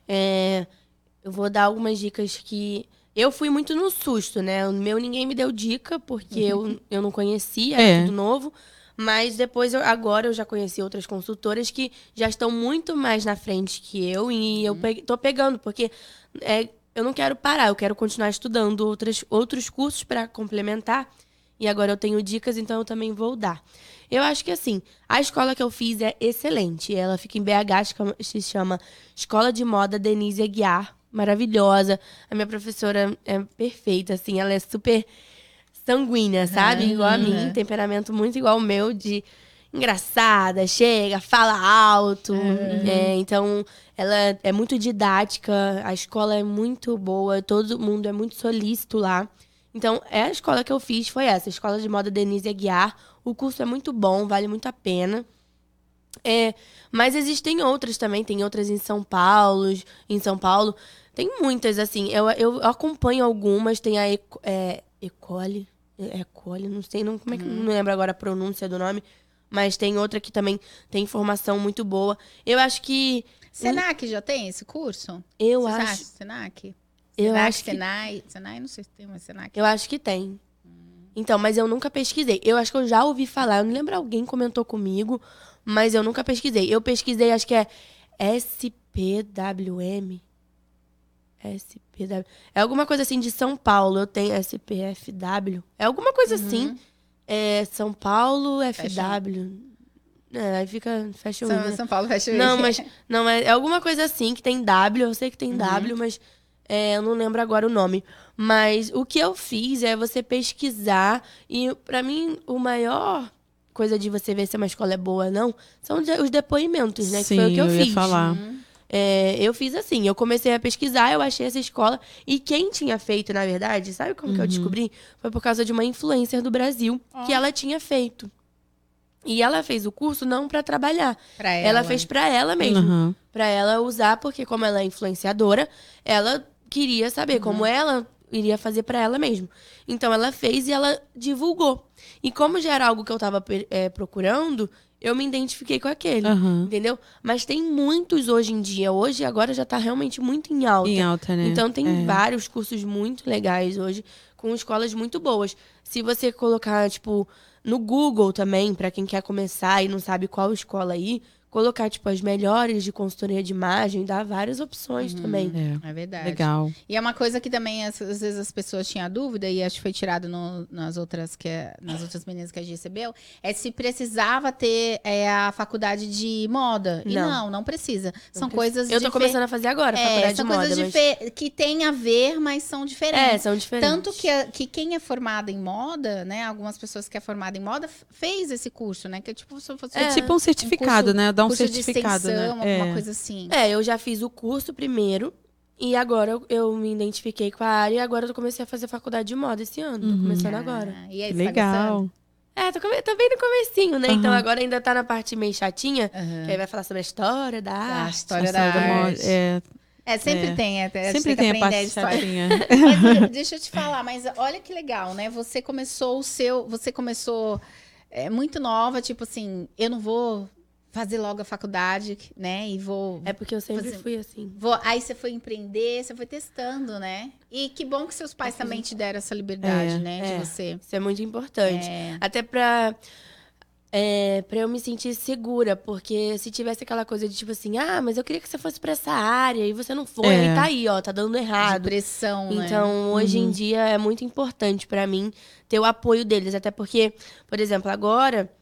eu vou dar algumas dicas que... Eu fui muito no susto, né? O meu ninguém me deu dica, porque eu não conhecia, era tudo novo. Mas depois, agora eu já conheci outras consultoras que já estão muito mais na frente que eu. E eu tô pegando, porque... eu não quero parar, eu quero continuar estudando outros cursos para complementar. E agora eu tenho dicas, então eu também vou dar. Eu acho que, assim, a escola que eu fiz é excelente. Ela fica em BH, se chama Escola de Moda Denise Aguiar. Maravilhosa. A minha professora é perfeita, assim. Ela é super sanguínea, sabe? Igual a mim. Temperamento muito igual ao meu, de... engraçada, chega, fala alto. Então, ela é muito didática, a escola é muito boa, todo mundo é muito solícito lá. Então, a escola que eu fiz foi essa, a Escola de Moda Denise Aguiar. O curso é muito bom, vale muito a pena. Mas existem outras também, tem outras em São Paulo. Tem muitas, assim, eu acompanho algumas, tem a Ecole, não sei, não lembro agora a pronúncia do nome. Mas tem outra que também tem informação muito boa. Eu acho que... Senac já tem esse curso? Eu acho... Senac? Eu acho que... Senai, não sei se tem uma Senac. Eu acho que tem. Então, mas eu nunca pesquisei. Eu acho que eu já ouvi falar. Eu não lembro, alguém comentou comigo, mas eu nunca pesquisei. Eu pesquisei, acho que é SPWM. SPW. É alguma coisa assim de São Paulo. Eu tenho SPFW. É alguma coisa assim. São Paulo, FW. Aí fica Fashion Week. São Paulo Fashion Week. Não, mas é alguma coisa assim que tem W. Eu sei que tem W, mas eu não lembro agora o nome. Mas o que eu fiz é você pesquisar. E pra mim, o maior coisa de você ver se uma escola é boa ou não são os depoimentos, né? Sim, que foi o que eu fiz. Ia falar. Eu fiz assim, eu comecei a pesquisar, eu achei essa escola. E quem tinha feito, na verdade, sabe como que eu descobri? Foi por causa de uma influencer do Brasil, que ela tinha feito. E ela fez o curso não pra trabalhar. Ela fez pra ela mesmo. Pra ela usar, porque como ela é influenciadora, ela queria saber como ela iria fazer pra ela mesmo. Então ela fez e ela divulgou. E como já era algo que eu tava procurando... eu me identifiquei com aquele, entendeu? Mas tem muitos hoje em dia. Hoje, agora, já tá realmente muito em alta. Em alta, né? Então, tem vários cursos muito legais hoje, com escolas muito boas. Se você colocar, tipo, no Google também, pra quem quer começar e não sabe qual escola ir, colocar, tipo, as melhores de consultoria de imagem, dá várias opções também. É verdade. Legal. E é uma coisa que também, às vezes, as pessoas tinham dúvida, e acho que foi tirado nas outras meninas que a gente recebeu, se precisava ter a faculdade de moda. E não precisa. São coisas Eu tô começando a fazer agora, faculdade de moda. São coisas que têm a ver, mas são diferentes. São diferentes. Tanto que quem é formado em moda, né, algumas pessoas que é formada em moda, fez esse curso, né, que é tipo se fosse tipo um certificado, né? Dá um curso certificado, de extensão, né? alguma coisa assim. Eu já fiz o curso primeiro E agora eu me identifiquei com a área e agora eu comecei a fazer faculdade de moda esse ano. Tô começando agora. E aí, Legal. Tô bem no comecinho, né? Aham. Então agora ainda tá na parte meio chatinha, Aham. que aí vai falar sobre a história da A arte. história A da história da moda, arte. Sempre É. tem. A gente Sempre tem que tem a aprender a parte história. chatinha. Mas deixa eu te falar, mas olha que legal, né? Você começou muito nova, tipo assim, eu não vou fazer logo a faculdade, né? E vou... É porque eu sempre Fazer- fui assim. Aí você foi empreender, você foi testando, né? E que bom que seus pais também te deram essa liberdade, né? De você... Isso é muito importante. Até pra eu me sentir segura, porque se tivesse aquela coisa de tipo assim, mas eu queria que você fosse pra essa área e você não foi, aí tá aí, ó, tá dando De errado. pressão, né? Então, hoje em dia é muito importante pra mim ter o apoio deles, até porque, por exemplo, agora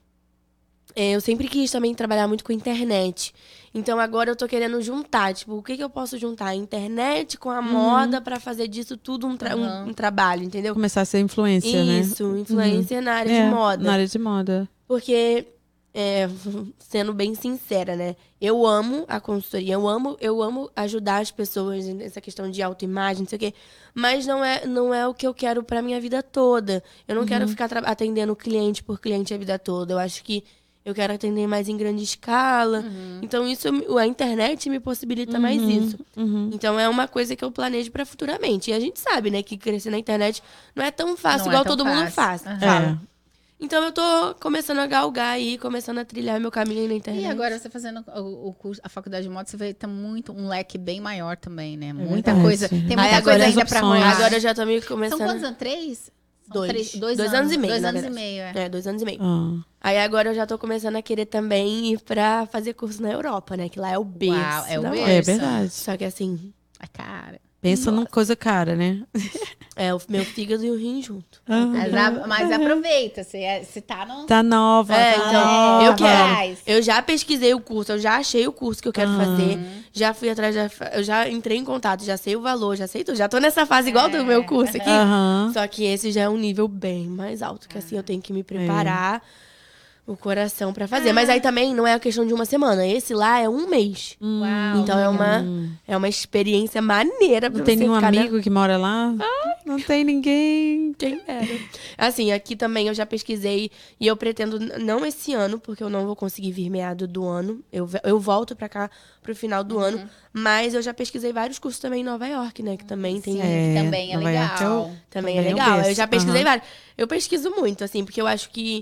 eu sempre quis também trabalhar muito com internet. Então agora eu tô querendo juntar, tipo, o que eu posso juntar? A internet com a moda pra fazer disso tudo um trabalho, entendeu? Começar a ser influência, né? Isso, influencer na área de moda. Na área de moda. Porque, sendo bem sincera, né? Eu amo a consultoria, eu amo ajudar as pessoas nessa questão de autoimagem, não sei o quê. Mas não é o que eu quero pra minha vida toda. Eu não quero ficar atendendo cliente por cliente a vida toda. Eu acho que eu quero atender mais em grande escala. Então, a internet me possibilita mais isso. Então, é uma coisa que eu planejo pra futuramente. E a gente sabe, né, que crescer na internet não é tão fácil Não é igual tão todo mundo fácil. faz. Fala. Então, eu tô começando a galgar aí, começando a trilhar meu caminho aí na internet. E agora você fazendo o curso, a faculdade de moda, você vai ter um leque bem maior também, né? Muita verdade. coisa. Tem Aí muita agora coisa as ainda pra opções. rolar. Agora eu já tô meio começando... São quantos anos? 3? Dois. 2 anos e meio, 2 na anos e verdade. meio, 2 anos e meio. Ah. Aí agora eu já tô começando a querer também ir pra fazer curso na Europa, né? Que lá é o berço. Uau, é o da berço. moda. É verdade. Só que assim, A cara. Pensa numa coisa cara, né? é o meu fígado e o rim junto. Mas aproveita, você tá no... Tá nova. tá Então, nova. eu quero. Atrás. Eu já pesquisei o curso, eu já achei o curso que eu quero fazer. Já fui atrás, eu já entrei em contato, já sei o valor, já sei tudo. Já tô nessa fase igual do meu curso aqui. Aham. Só que esse já é um nível bem mais alto, que assim eu tenho que me preparar o coração pra fazer. Mas aí também não é a questão de uma semana. Esse lá é um mês. Uau, Então é uma experiência maneira pra Não tem você nenhum ficar na- amigo que mora lá? Não tem ninguém. Quem era? Assim, aqui também eu já pesquisei e eu pretendo, não esse ano, porque eu não vou conseguir vir meado do ano. Eu volto pra cá pro final do ano. Mas eu já pesquisei vários cursos também em Nova York, né? Que também tem. também é Nova York legal. Também é também é o legal. berço. Eu já pesquisei Aham. vários. Eu pesquiso muito, assim, porque eu acho que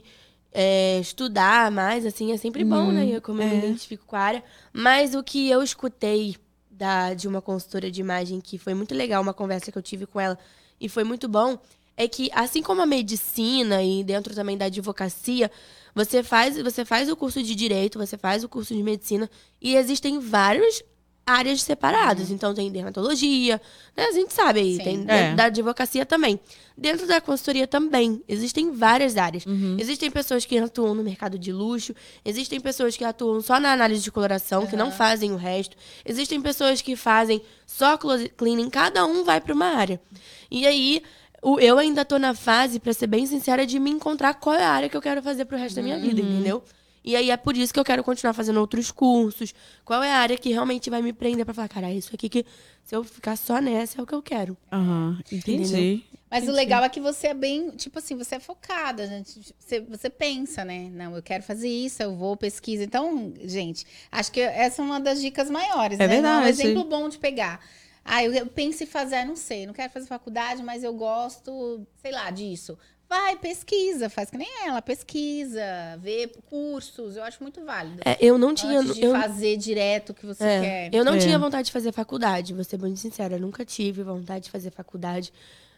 estudar mais, assim, é sempre bom, né? Como eu me identifico com a área. Mas o que eu escutei de uma consultora de imagem, que foi muito legal, uma conversa que eu tive com ela, e foi muito bom, é que, assim como a medicina e dentro também da advocacia, você faz o curso de direito, você faz o curso de medicina, e existem várias áreas separadas. Então, tem dermatologia, né? A gente sabe aí, Sim. tem dentro da advocacia também. Dentro da consultoria também, existem várias áreas. Existem pessoas que atuam no mercado de luxo, existem pessoas que atuam só na análise de coloração, que não fazem o resto. Existem pessoas que fazem só closet cleaning, cada um vai para uma área. E aí, eu ainda tô na fase, pra ser bem sincera, de me encontrar qual é a área que eu quero fazer pro resto da minha vida, entendeu? E aí é por isso que eu quero continuar fazendo outros cursos. Qual é a área que realmente vai me prender pra falar, cara, isso aqui que se eu ficar só nessa é o que eu quero. Aham, entendi. Mas o legal é que você é bem, tipo assim, você é focada, né? Você pensa, né? Não, eu quero fazer isso, eu vou, pesquisa. Então, gente, acho que essa é uma das dicas maiores, né? verdade. Um exemplo bom de pegar. Eu penso em fazer, não sei, não quero fazer faculdade, mas eu gosto, sei lá, disso. Vai, pesquisa, faz que nem ela, pesquisa, vê cursos, eu acho muito válido. Eu não tinha... Antes de fazer direto o que você quer. Eu não tinha vontade de fazer faculdade, vou ser muito sincera. Eu nunca tive vontade de fazer faculdade.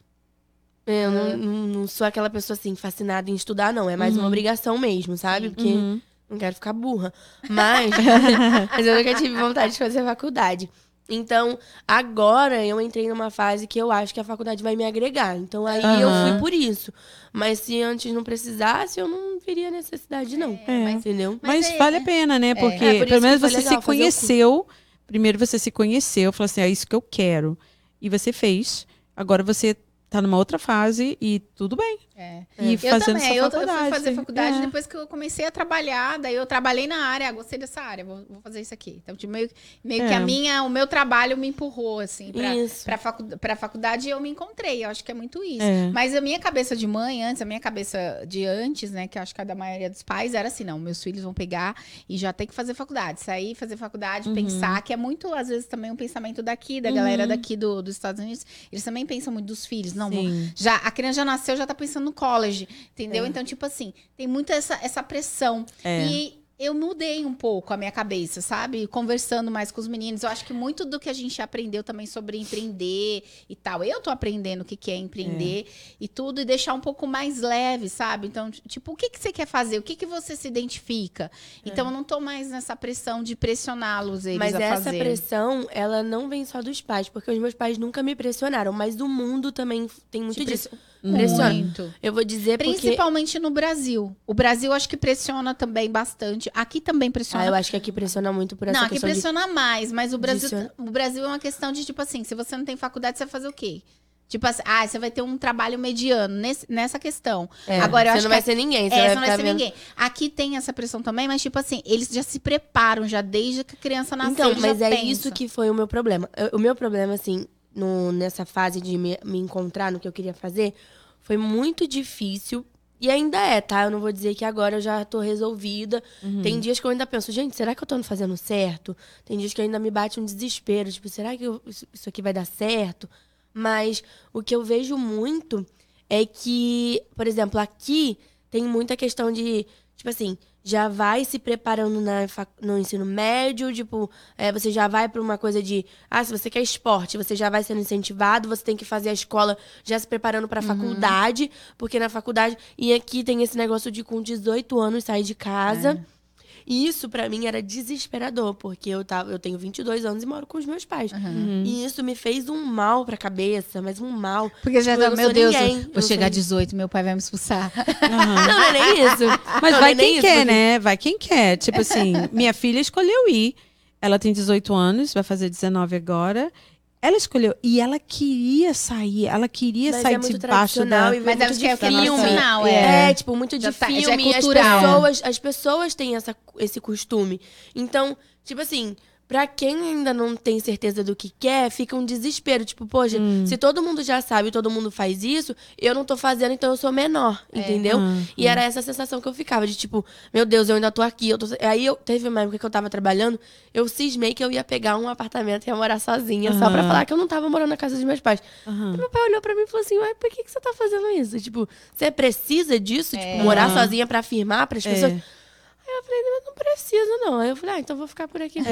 Eu não sou aquela pessoa, assim, fascinada em estudar, não. É mais uma obrigação mesmo, sabe? Porque não quero ficar burra. Mas eu nunca tive vontade de fazer faculdade. Então, agora eu entrei numa fase que eu acho que a faculdade vai me agregar. Então, aí eu fui por isso. Mas se antes não precisasse, eu não veria necessidade, não. Entendeu? Mas vale a pena, né? Porque por isso pelo menos que foi você legal se fazer o curso. conheceu. Primeiro você se conheceu, falou assim, é isso que eu quero. E você fez. Agora você tá numa outra fase e tudo bem. E eu fazendo também, sua eu fui faculdade. fazer faculdade depois que eu comecei a trabalhar, daí eu trabalhei na área, gostei dessa área, vou fazer isso aqui. Então, tipo, meio que o meu trabalho me empurrou, assim, pra faculdade e eu me encontrei, eu acho que é muito isso. Mas a minha cabeça de mãe, a minha cabeça de antes, né, que eu acho que a da maioria dos pais era assim, não, meus filhos vão pegar e já tem que fazer faculdade, sair, fazer faculdade, pensar, que é muito, às vezes, também um pensamento daqui, da galera daqui dos Estados Unidos, eles também pensam muito dos filhos, não, já, a criança já nasceu, já tá pensando no college, entendeu? Então, tipo assim, tem muito essa pressão. E eu mudei um pouco a minha cabeça, sabe? Conversando mais com os meninos. Eu acho que muito do que a gente aprendeu também sobre empreender e tal. Eu tô aprendendo o que é empreender e tudo, e deixar um pouco mais leve, sabe? Então, tipo, o que você quer fazer? O que você se identifica? Então, eu não tô mais nessa pressão de pressioná-los eles a fazer. Mas essa pressão, ela não vem só dos pais, porque os meus pais nunca me pressionaram, mas do mundo também tem muito disso. Pressiona. Muito. Eu vou dizer principalmente no Brasil. O Brasil acho que pressiona também bastante. Aqui também pressiona. Eu acho que aqui pressiona muito por essa questão. Não, aqui pressiona mais, mas o Brasil é uma questão de, tipo assim, se você não tem faculdade, você vai fazer o quê? Tipo assim, você vai ter um trabalho mediano nessa questão. Agora, eu acho você não vai ser ninguém. Você não vai ser ninguém. Aqui tem essa pressão também, mas tipo assim, eles já se preparam, já desde que a criança nasceu. Então, mas isso que foi o meu problema. O meu problema, assim, nessa fase de me encontrar no que eu queria fazer, foi muito difícil. E ainda tá? Eu não vou dizer que agora eu já tô resolvida. Tem dias que eu ainda penso, gente, será que eu tô fazendo certo? Tem dias que ainda me bate um desespero. Tipo, será que isso aqui vai dar certo? Mas o que eu vejo muito é que, por exemplo, aqui tem muita questão de, tipo assim, já vai se preparando no ensino médio, tipo, você já vai para uma coisa de, se você quer esporte, você já vai sendo incentivado, você tem que fazer a escola já se preparando para a faculdade, porque na faculdade, e aqui tem esse negócio de com 18 anos sair de casa. E isso, pra mim, era desesperador, porque eu tenho 22 anos e moro com os meus pais. E isso me fez um mal pra cabeça, mas um mal. Porque já tá, meu Deus, vou chegar a 18, meu pai vai me expulsar. Não é nem isso. Mas vai quem quer, né? Vai quem quer. Tipo assim, minha filha escolheu ir. Ela tem 18 anos, vai fazer 19 agora. Ela escolheu. E ela queria sair. Ela queria sair debaixo da... Mas é de filme. Tipo, muito de filme. Já é cultural. As pessoas têm esse costume. Então, tipo assim, pra quem ainda não tem certeza do que quer, fica um desespero. Tipo, poxa, se todo mundo já sabe, todo mundo faz isso, eu não tô fazendo, então eu sou menor, entendeu? E era essa sensação que eu ficava, de tipo, meu Deus, eu ainda tô aqui. Aí teve uma época que eu tava trabalhando, eu cismei que eu ia pegar um apartamento e ia morar sozinha, só pra falar que eu não tava morando na casa dos meus pais. E meu pai olhou pra mim e falou assim, ué, por que você tá fazendo isso? Tipo, você precisa disso? Tipo, morar sozinha pra afirmar pras pessoas... Aí eu falei, mas não preciso, não. Aí eu falei, então vou ficar por aqui.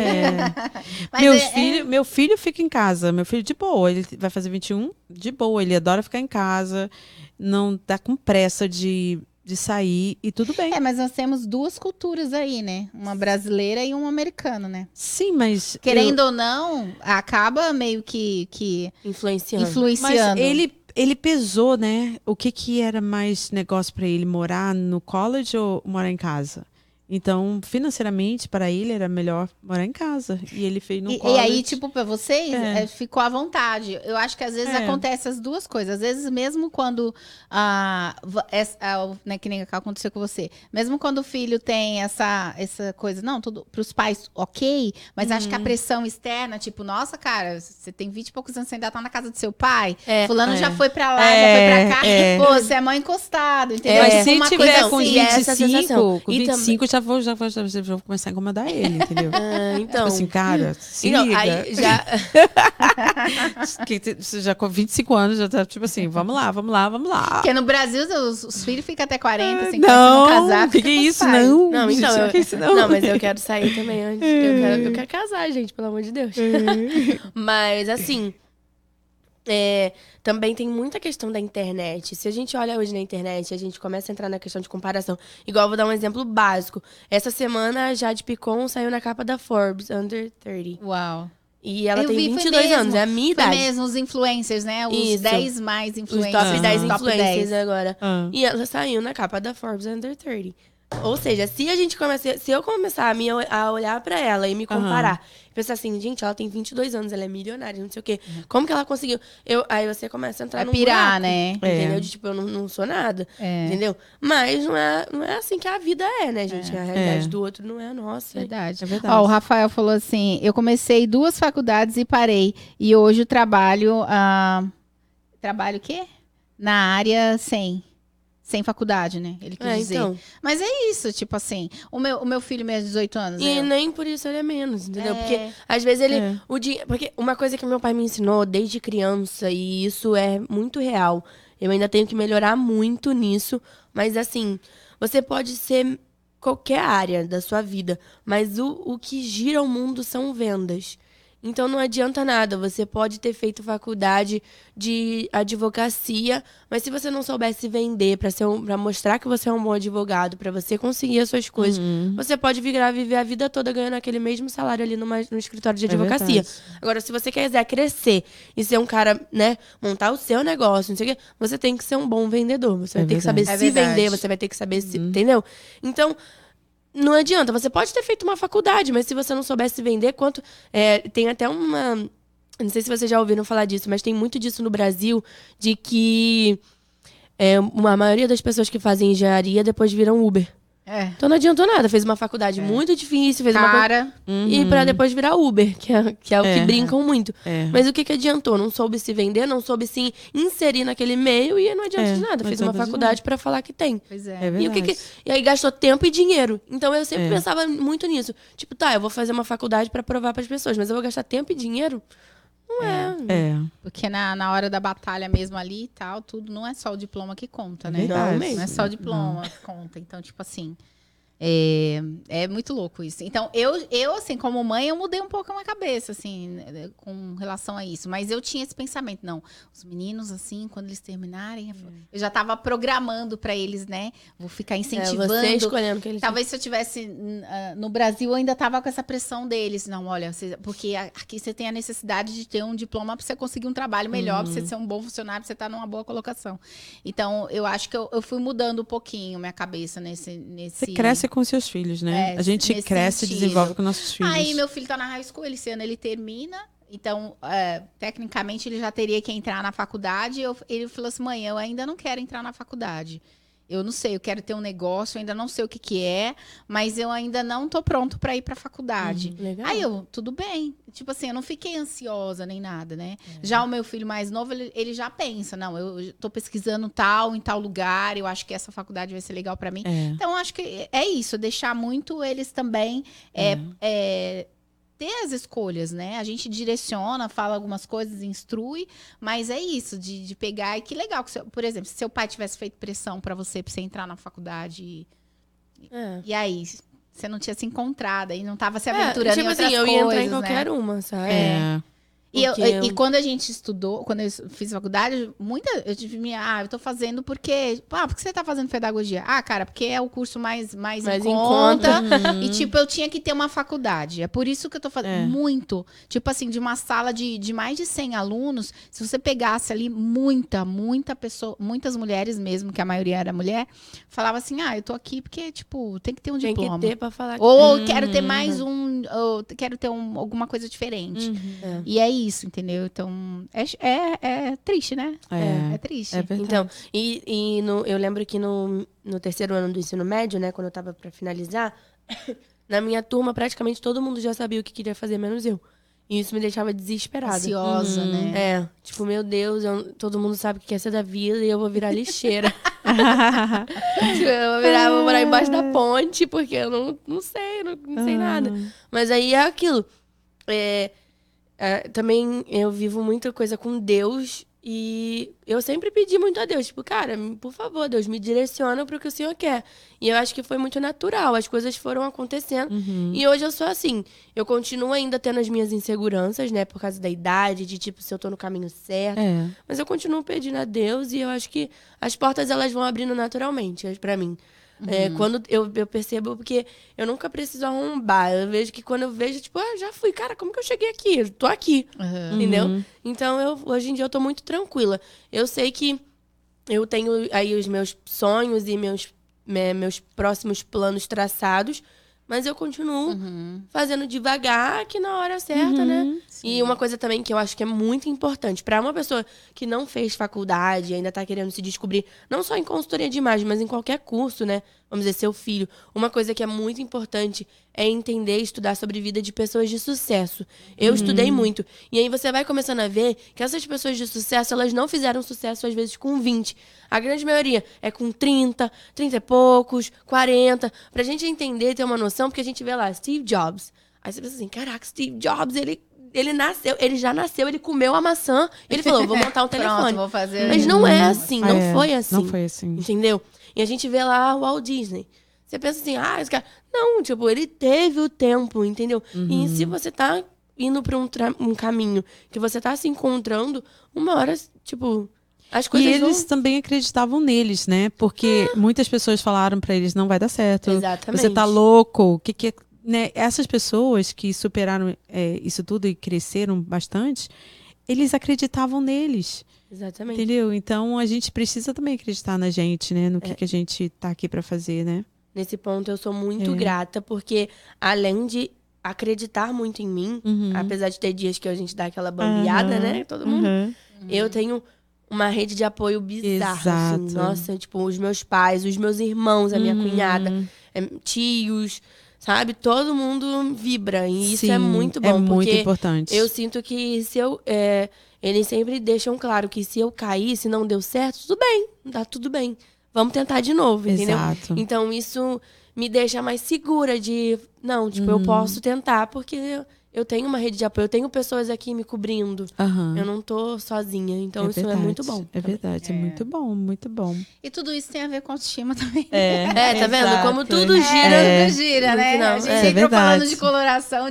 Meu filho fica em casa. Meu filho, de boa. Ele vai fazer 21, de boa. Ele adora ficar em casa. Não tá com pressa de sair e tudo bem. Mas nós temos duas culturas aí, né? Uma brasileira e uma americana, né? Sim, mas... Querendo ou não, acaba meio que influenciando. Mas ele pesou, né? O que era mais negócio para ele? Morar no college ou morar em casa? Então, financeiramente, para ele, era melhor morar em casa. E ele fez no college. E aí, tipo, para vocês, ficou à vontade. Eu acho que às vezes acontece as duas coisas. Às vezes, mesmo quando... né, que nem aconteceu com você. Mesmo quando o filho tem essa coisa... Não, tudo pros pais, ok. Mas acho que a pressão externa, tipo... Nossa, cara, você tem 20 e poucos anos, você ainda tá na casa do seu pai. Fulano já foi pra lá, já foi pra cá. Pô, você é mãe encostado, entendeu? Mas se uma tiver coisa com assim, 25, já vou começar a incomodar ele, entendeu? Então... Tipo assim, cara, se liga. Aí já... Você já com 25 anos, já tá tipo assim, vamos lá. Porque no Brasil, os filhos ficam até 40, 50, não casar. Que isso, não. Não, então, gente, não, mas eu quero sair também antes. Eu quero casar, gente, pelo amor de Deus. Mas, assim... também tem muita questão da internet. Se a gente olha hoje na internet, a gente começa a entrar na questão de comparação. Igual, vou dar um exemplo básico. Essa semana, a Jade Picon saiu na capa da Forbes, Under 30. Uau. E ela tem 22 anos, é a minha idade. Foi mesmo, os influencers, né? Os 10 mais influencers. Os top 10 influencers agora. E ela saiu na capa da Forbes Under 30. Ou seja, se eu começar a olhar pra ela e me comparar, pensar assim, gente, ela tem 22 anos, ela é milionária, não sei o quê. Como que ela conseguiu? Aí você começa a entrar num pirar, buraco, né? Entendeu? De tipo, eu não sou nada, entendeu? Mas não é assim que a vida é, né, gente? A realidade do outro não é a nossa. Verdade. É verdade. Ó, o Rafael falou assim, eu comecei 2 faculdades e parei. E hoje eu trabalho... trabalho o quê? Na área sem faculdade, né? Ele quis dizer. Então. Mas é isso, tipo assim, o meu filho mesmo, 18 anos. E nem por isso ele é menos, entendeu? É. Porque às vezes ele. Porque uma coisa que meu pai me ensinou desde criança, e isso é muito real. Eu ainda tenho que melhorar muito nisso. Mas assim, você pode ser qualquer área da sua vida. Mas o que gira o mundo são vendas. Então não adianta nada, você pode ter feito faculdade de advocacia, mas se você não soubesse vender para mostrar que você é um bom advogado, para você conseguir as suas coisas, você pode viver a vida toda ganhando aquele mesmo salário ali no escritório de advocacia. Agora, se você quiser crescer e ser um cara, né, montar o seu negócio, não sei o quê, você tem que ser um bom vendedor. Você vai ter que saber se vender, você vai ter que saber se... Entendeu? Então... Não adianta, você pode ter feito uma faculdade, mas se você não soubesse vender, tem até uma... Não sei se vocês já ouviram falar disso, mas tem muito disso no Brasil, de que a maioria das pessoas que fazem engenharia depois viram Uber. Então não adiantou nada, fez uma faculdade muito difícil, fez uma coisa... E pra depois virar Uber, que é o que brincam muito. Mas o que adiantou? Não soube se vender, não soube se inserir naquele meio e não adianta de nada. Fez uma faculdade pra falar que tem. Pois é. E aí gastou tempo e dinheiro. Então eu sempre pensava muito nisso. Tipo, eu vou fazer uma faculdade pra provar pras pessoas, mas eu vou gastar tempo e dinheiro? Não é. Porque na hora da batalha mesmo ali e tal, tudo não é só o diploma que conta, né? Não é só o diploma que conta. Então, tipo assim, é muito louco isso. Então, eu, assim, como mãe, eu mudei um pouco a minha cabeça, assim, com relação a isso. Mas eu tinha esse pensamento, não, os meninos, assim, quando eles terminarem, eu já tava programando pra eles, né? Vou ficar incentivando. Você escolhendo que eles... Talvez se eu tivesse no Brasil, eu ainda tava com essa pressão deles. Não, olha, porque aqui você tem a necessidade de ter um diploma pra você conseguir um trabalho melhor, pra você ser um bom funcionário, pra você estar numa boa colocação. Então, eu acho que eu fui mudando um pouquinho minha cabeça nesse... Você cresce com seus filhos, né? A gente cresce e desenvolve com nossos filhos. Aí meu filho tá na high school, esse ano ele termina. Então, tecnicamente, ele já teria que entrar na faculdade. Ele falou assim, mãe, eu ainda não quero entrar na faculdade. Eu não sei, eu quero ter um negócio, eu ainda não sei o que é, mas eu ainda não tô pronto para ir para a faculdade. Legal. Aí tudo bem. Tipo assim, eu não fiquei ansiosa nem nada, né? Já o meu filho mais novo, ele já pensa, não, eu tô pesquisando em tal lugar, eu acho que essa faculdade vai ser legal para mim. Então, eu acho que é isso, deixar muito eles também ter as escolhas, né? A gente direciona, fala algumas coisas, instrui, mas é isso, de pegar. E que legal, que por exemplo, se seu pai tivesse feito pressão pra você entrar na faculdade, e aí, você não tinha se encontrado, aí não tava se aventurando em outras coisas, eu ia entrar em qualquer uma, sabe? E quando a gente estudou, quando eu fiz faculdade, eu tive eu tô fazendo porque... por que você tá fazendo pedagogia? Cara, porque é o curso mais em conta. E, tipo, eu tinha que ter uma faculdade. É por isso que eu tô fazendo muito. Tipo assim, de uma sala de mais de 100 alunos, se você pegasse ali muita pessoa, muitas mulheres mesmo, que a maioria era mulher, falava assim, eu tô aqui porque, tipo, tem que ter um diploma. Tem que ter pra falar. Ou quero ter mais ou quero ter alguma coisa diferente. E é isso, entendeu? Então, é triste, né? É triste. É verdade. Então, eu lembro que no terceiro ano do ensino médio, né, quando eu tava pra finalizar, na minha turma, praticamente todo mundo já sabia o que queria fazer, menos eu. E isso me deixava desesperada. Ansiosa, né? Tipo, meu Deus, todo mundo sabe o que quer ser da vida e eu vou virar lixeira. Vou morar embaixo da ponte, porque eu não sei, não sei nada. Mas aí é aquilo. Também eu vivo muita coisa com Deus e eu sempre pedi muito a Deus, tipo, cara, por favor, Deus, me direciona pro que o Senhor quer. E eu acho que foi muito natural, as coisas foram acontecendo. E hoje eu sou assim, eu continuo ainda tendo as minhas inseguranças, né, por causa da idade, de tipo, se eu tô no caminho certo. Mas eu continuo pedindo a Deus e eu acho que as portas, elas vão abrindo naturalmente pra mim. Quando eu percebo, porque eu nunca preciso arrombar. Eu vejo que quando eu vejo, tipo, já fui. Cara, como que eu cheguei aqui? Eu tô aqui. Entendeu? Então, hoje em dia, eu tô muito tranquila. Eu sei que eu tenho aí os meus sonhos e meus meus próximos planos traçados, mas eu continuo fazendo devagar, que na hora certa, né? Sim. E uma coisa também que eu acho que é muito importante, para uma pessoa que não fez faculdade, ainda tá querendo se descobrir, não só em consultoria de imagem, mas em qualquer curso, né? Vamos dizer, seu filho. Uma coisa que é muito importante é entender e estudar sobre vida de pessoas de sucesso. Eu estudei muito. E aí você vai começando a ver que essas pessoas de sucesso, elas não fizeram sucesso, às vezes, com 20. A grande maioria é com 30, 30 e poucos, 40. Pra gente entender, ter uma noção, porque a gente vê lá, Steve Jobs. Aí você pensa assim, caraca, Steve Jobs, ele nasceu, ele já nasceu, ele comeu a maçã, ele falou, vou montar um telefone. Pronto, vou fazer. Mas não é assim, não foi assim. Não foi assim. Entendeu? E a gente vê lá o Walt Disney. Você pensa assim, esse cara... Não, tipo, ele teve o tempo, entendeu? E se você tá indo pra um caminho que você tá se encontrando, uma hora, tipo... As coisas E eles também acreditavam neles, né? Porque muitas pessoas falaram pra eles, não vai dar certo. Exatamente. Você tá louco. O que é... Né? Essas pessoas que superaram isso tudo e cresceram bastante, eles acreditavam neles. Exatamente. Entendeu? Então a gente precisa também acreditar na gente, né? No que a gente tá aqui pra fazer, né? Nesse ponto eu sou muito grata, porque além de acreditar muito em mim, apesar de ter dias que a gente dá aquela bambeada, né? Todo mundo. Eu tenho uma rede de apoio bizarra, assim. Nossa, tipo, os meus pais, os meus irmãos, a minha cunhada, tios, sabe? Todo mundo vibra. E isso é muito bom. É muito porque importante. eu sinto que se eu... eles sempre deixam claro que se eu cair, se não deu certo, tudo bem. Tá tudo bem. Vamos tentar de novo, entendeu? Exato. Então, isso me deixa mais segura de... Não, tipo, eu posso tentar, porque eu tenho uma rede de apoio. Eu tenho pessoas aqui me cobrindo. Eu não tô sozinha. Então, isso é muito bom. É verdade, é muito bom, muito bom. E tudo isso tem a ver com autoestima também. Tá vendo? Como tudo gira. Tudo gira, no né? final. A gente É entrou verdade. falando de coloração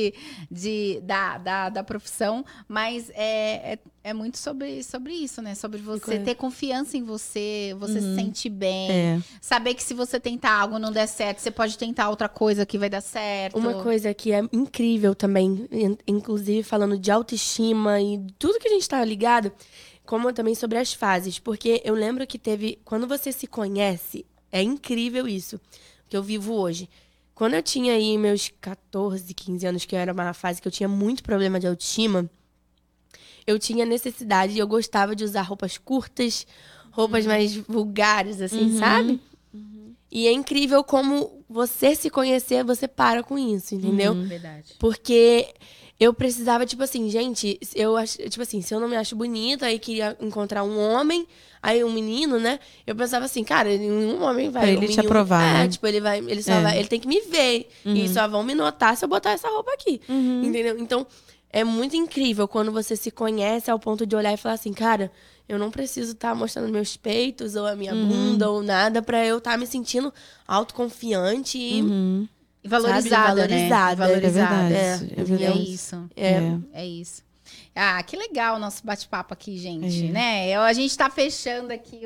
da profissão, mas é muito sobre isso, né? Sobre você ter confiança em você, você se sentir bem, saber que se você tentar algo e não der certo, você pode tentar outra coisa que vai dar certo. Uma coisa que é incrível também, inclusive falando de autoestima e tudo que a gente tá ligado, como também sobre as fases. Porque eu lembro que quando você se conhece, é incrível isso, que eu vivo hoje. Quando eu tinha aí meus 14, 15 anos, que era uma fase que eu tinha muito problema de autoestima, eu tinha necessidade e eu gostava de usar roupas curtas, roupas mais vulgares, assim, sabe? E é incrível como você se conhecer, você para com isso, entendeu? Verdade. Porque eu precisava, tipo assim, gente, tipo assim, se eu não me acho bonita, aí queria encontrar um homem, aí um menino, né? Eu pensava assim, cara, um homem vai... Pra ele te aprovar, né? tipo, ele tem que me ver. E só vão me notar se eu botar essa roupa aqui. Entendeu? Então, é muito incrível quando você se conhece ao ponto de olhar e falar assim, cara, eu não preciso estar mostrando meus peitos ou a minha bunda ou nada pra eu estar me sentindo autoconfiante e Valorizada, sabe? né? Valorizada. É verdade. É verdade. É isso. É. É isso. Ah, que legal o nosso bate-papo aqui, gente, né? A gente tá fechando aqui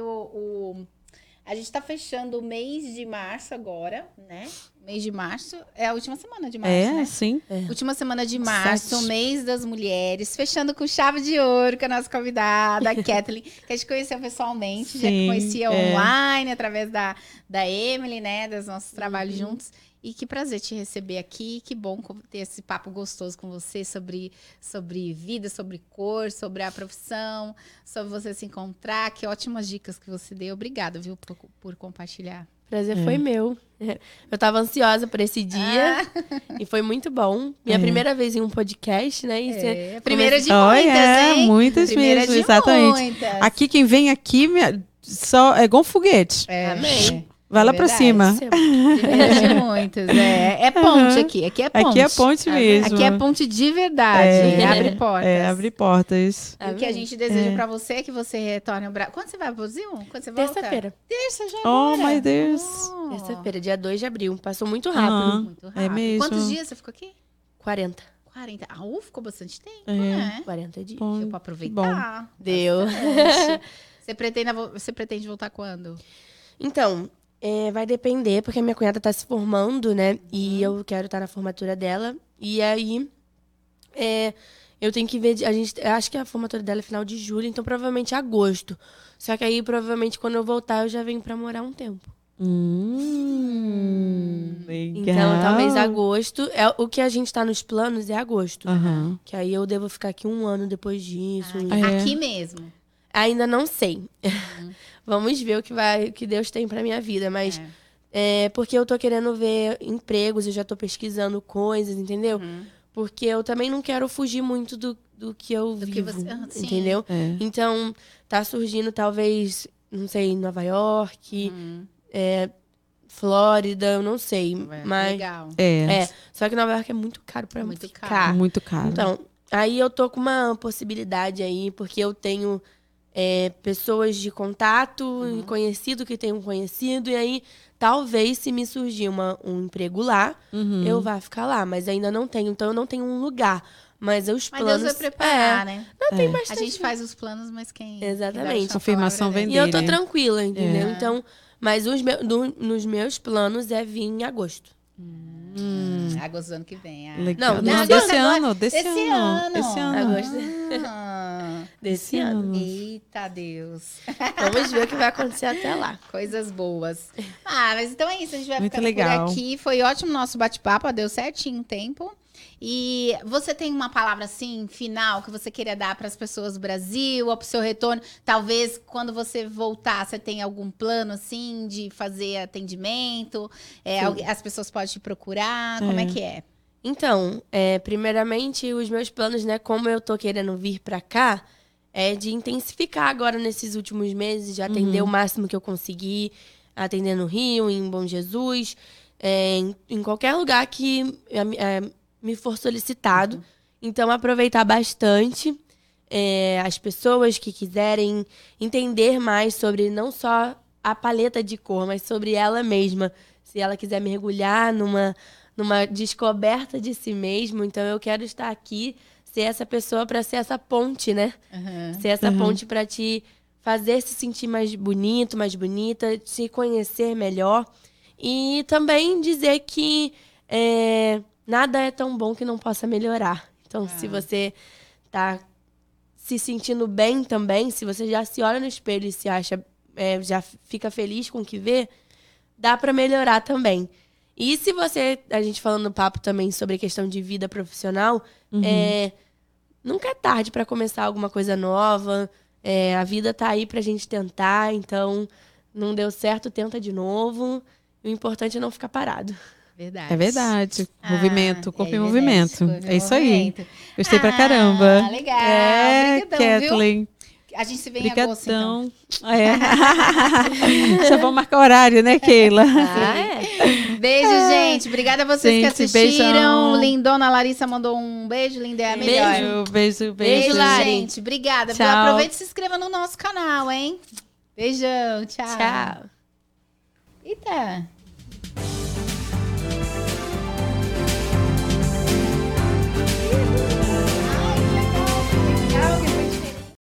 a gente tá fechando o mês de março agora, né? Mês de março. É a última semana de março, né? Sim. Última semana de março, 7. mês das mulheres. Fechando com chave de ouro com a nossa convidada, a Kathleen, que a gente conheceu pessoalmente. Já Sim, conhecia online, através da Emily, né? Dos nossos trabalhos juntos. E que prazer te receber aqui. Que bom ter esse papo gostoso com você sobre vida, sobre cor, sobre a profissão, sobre você se encontrar. Que ótimas dicas que você deu. Obrigada, viu, por compartilhar. Prazer foi meu. Eu tava ansiosa por esse dia e foi muito bom. Minha primeira vez em um podcast, né? E Primeira de muitas, hein? Muitas Primeira mesmo, de exatamente. muitas. Aqui, quem vem aqui, só é igual um foguete. Amém. Vai lá pra verdade. cima. Primeira de muitas. É ponte aqui. Aqui é ponte. Aqui é ponte mesmo. Aqui é ponte de verdade. Abre portas. Abre portas. E o que a gente deseja pra você é que você retorne ao Brasil. Quando você vai pro Brasil? Quando você volta? Terça-feira. Terça já Oh, agora. my Deus. Terça-feira, dia 2 de abril. Passou muito rápido. Muito rápido. É mesmo. Quantos dias você ficou aqui? 40. 40. Ficou bastante tempo, né? 40 dias. Bom, Deu pra aproveitar. Deu. Você pretende voltar quando? Então, vai depender, porque a minha cunhada tá se formando, né? E eu quero estar na formatura dela. E aí, eu tenho que ver... acho que a formatura dela é final de julho, então provavelmente agosto. Só que aí, provavelmente, quando eu voltar, eu já venho pra morar um tempo. Legal. Então, talvez agosto. O que a gente tá nos planos é agosto. Aham. Que aí eu devo ficar aqui 1 ano depois disso. Aqui mesmo. Ainda não sei. Vamos ver o que Deus tem pra minha vida. Mas porque eu tô querendo ver empregos, eu já tô pesquisando coisas, entendeu? Porque eu também não quero fugir muito do que eu vivo, sim. entendeu? É. Então, tá surgindo talvez, não sei, Nova York, Flórida, eu não sei. Mas, Legal. só que Nova York é muito caro pra Muito ficar. caro. Muito caro. Então, aí eu tô com uma possibilidade aí, porque eu tenho pessoas de contato, conhecido que tem um conhecido, e aí talvez se me surgir um emprego lá, eu vá ficar lá, mas ainda não tenho, então eu não tenho um lugar. Mas os Mas planos... Deus vai preparar, né? Não, tem bastante. A gente faz os planos, mas quem... Exatamente. Confirmação vem E eu tô dele. tranquila, entendeu? Então, mas nos meus planos é vir em agosto. Agosto do ano que vem. Legal. Não, Não, desse desse ano. ano. Desse ano. Esse ano. Agosto desse ano. Eita Deus. Vamos ver o que vai acontecer até lá. Coisas boas. Mas então é isso. A gente vai Muito ficando legal. por aqui. Foi ótimo o nosso bate-papo. Deu certinho o tempo. E você tem uma palavra assim, final, que você queria dar para as pessoas do Brasil ou para o seu retorno? Talvez quando você voltar, você tem algum plano assim de fazer atendimento? As pessoas podem te procurar? Como é que é? Então, primeiramente, os meus planos, né, como eu tô querendo vir pra cá, é de intensificar agora nesses últimos meses, de atender o máximo que eu conseguir, atender no Rio, em Bom Jesus, em qualquer lugar que me for solicitado. Então, aproveitar bastante as pessoas que quiserem entender mais sobre não só a paleta de cor, mas sobre ela mesma. Se ela quiser mergulhar numa descoberta de si mesmo, então eu quero estar aqui, ser essa pessoa para ser essa ponte, né? Ser essa ponte para te fazer se sentir mais bonito, mais bonita, te conhecer melhor. E também dizer que nada é tão bom que não possa melhorar. Então, se você tá se sentindo bem também, se você já se olha no espelho e se acha, já fica feliz com o que vê, dá para melhorar também. E se a gente falando no papo também sobre a questão de vida profissional, nunca é tarde para começar alguma coisa nova. A vida tá aí pra gente tentar, então não deu certo, tenta de novo. O importante é não ficar parado. Verdade. É verdade. Movimento, corpo em verdade. movimento. Corpo em É isso aí. movimento. Gostei pra caramba. Legal. Obrigadão, Kathleen. viu? A gente se vê em agosto, então. Já vamos marcar horário, né, Keila? Beijo, gente. Obrigada a vocês que assistiram. Beijão. Lindona Larissa mandou um beijo. Linda é a melhor. Beijo. Beijo, Lari. gente. Obrigada. Tchau. Aproveite e se inscreva no nosso canal, hein? Beijão. Tchau. Tchau. Eita.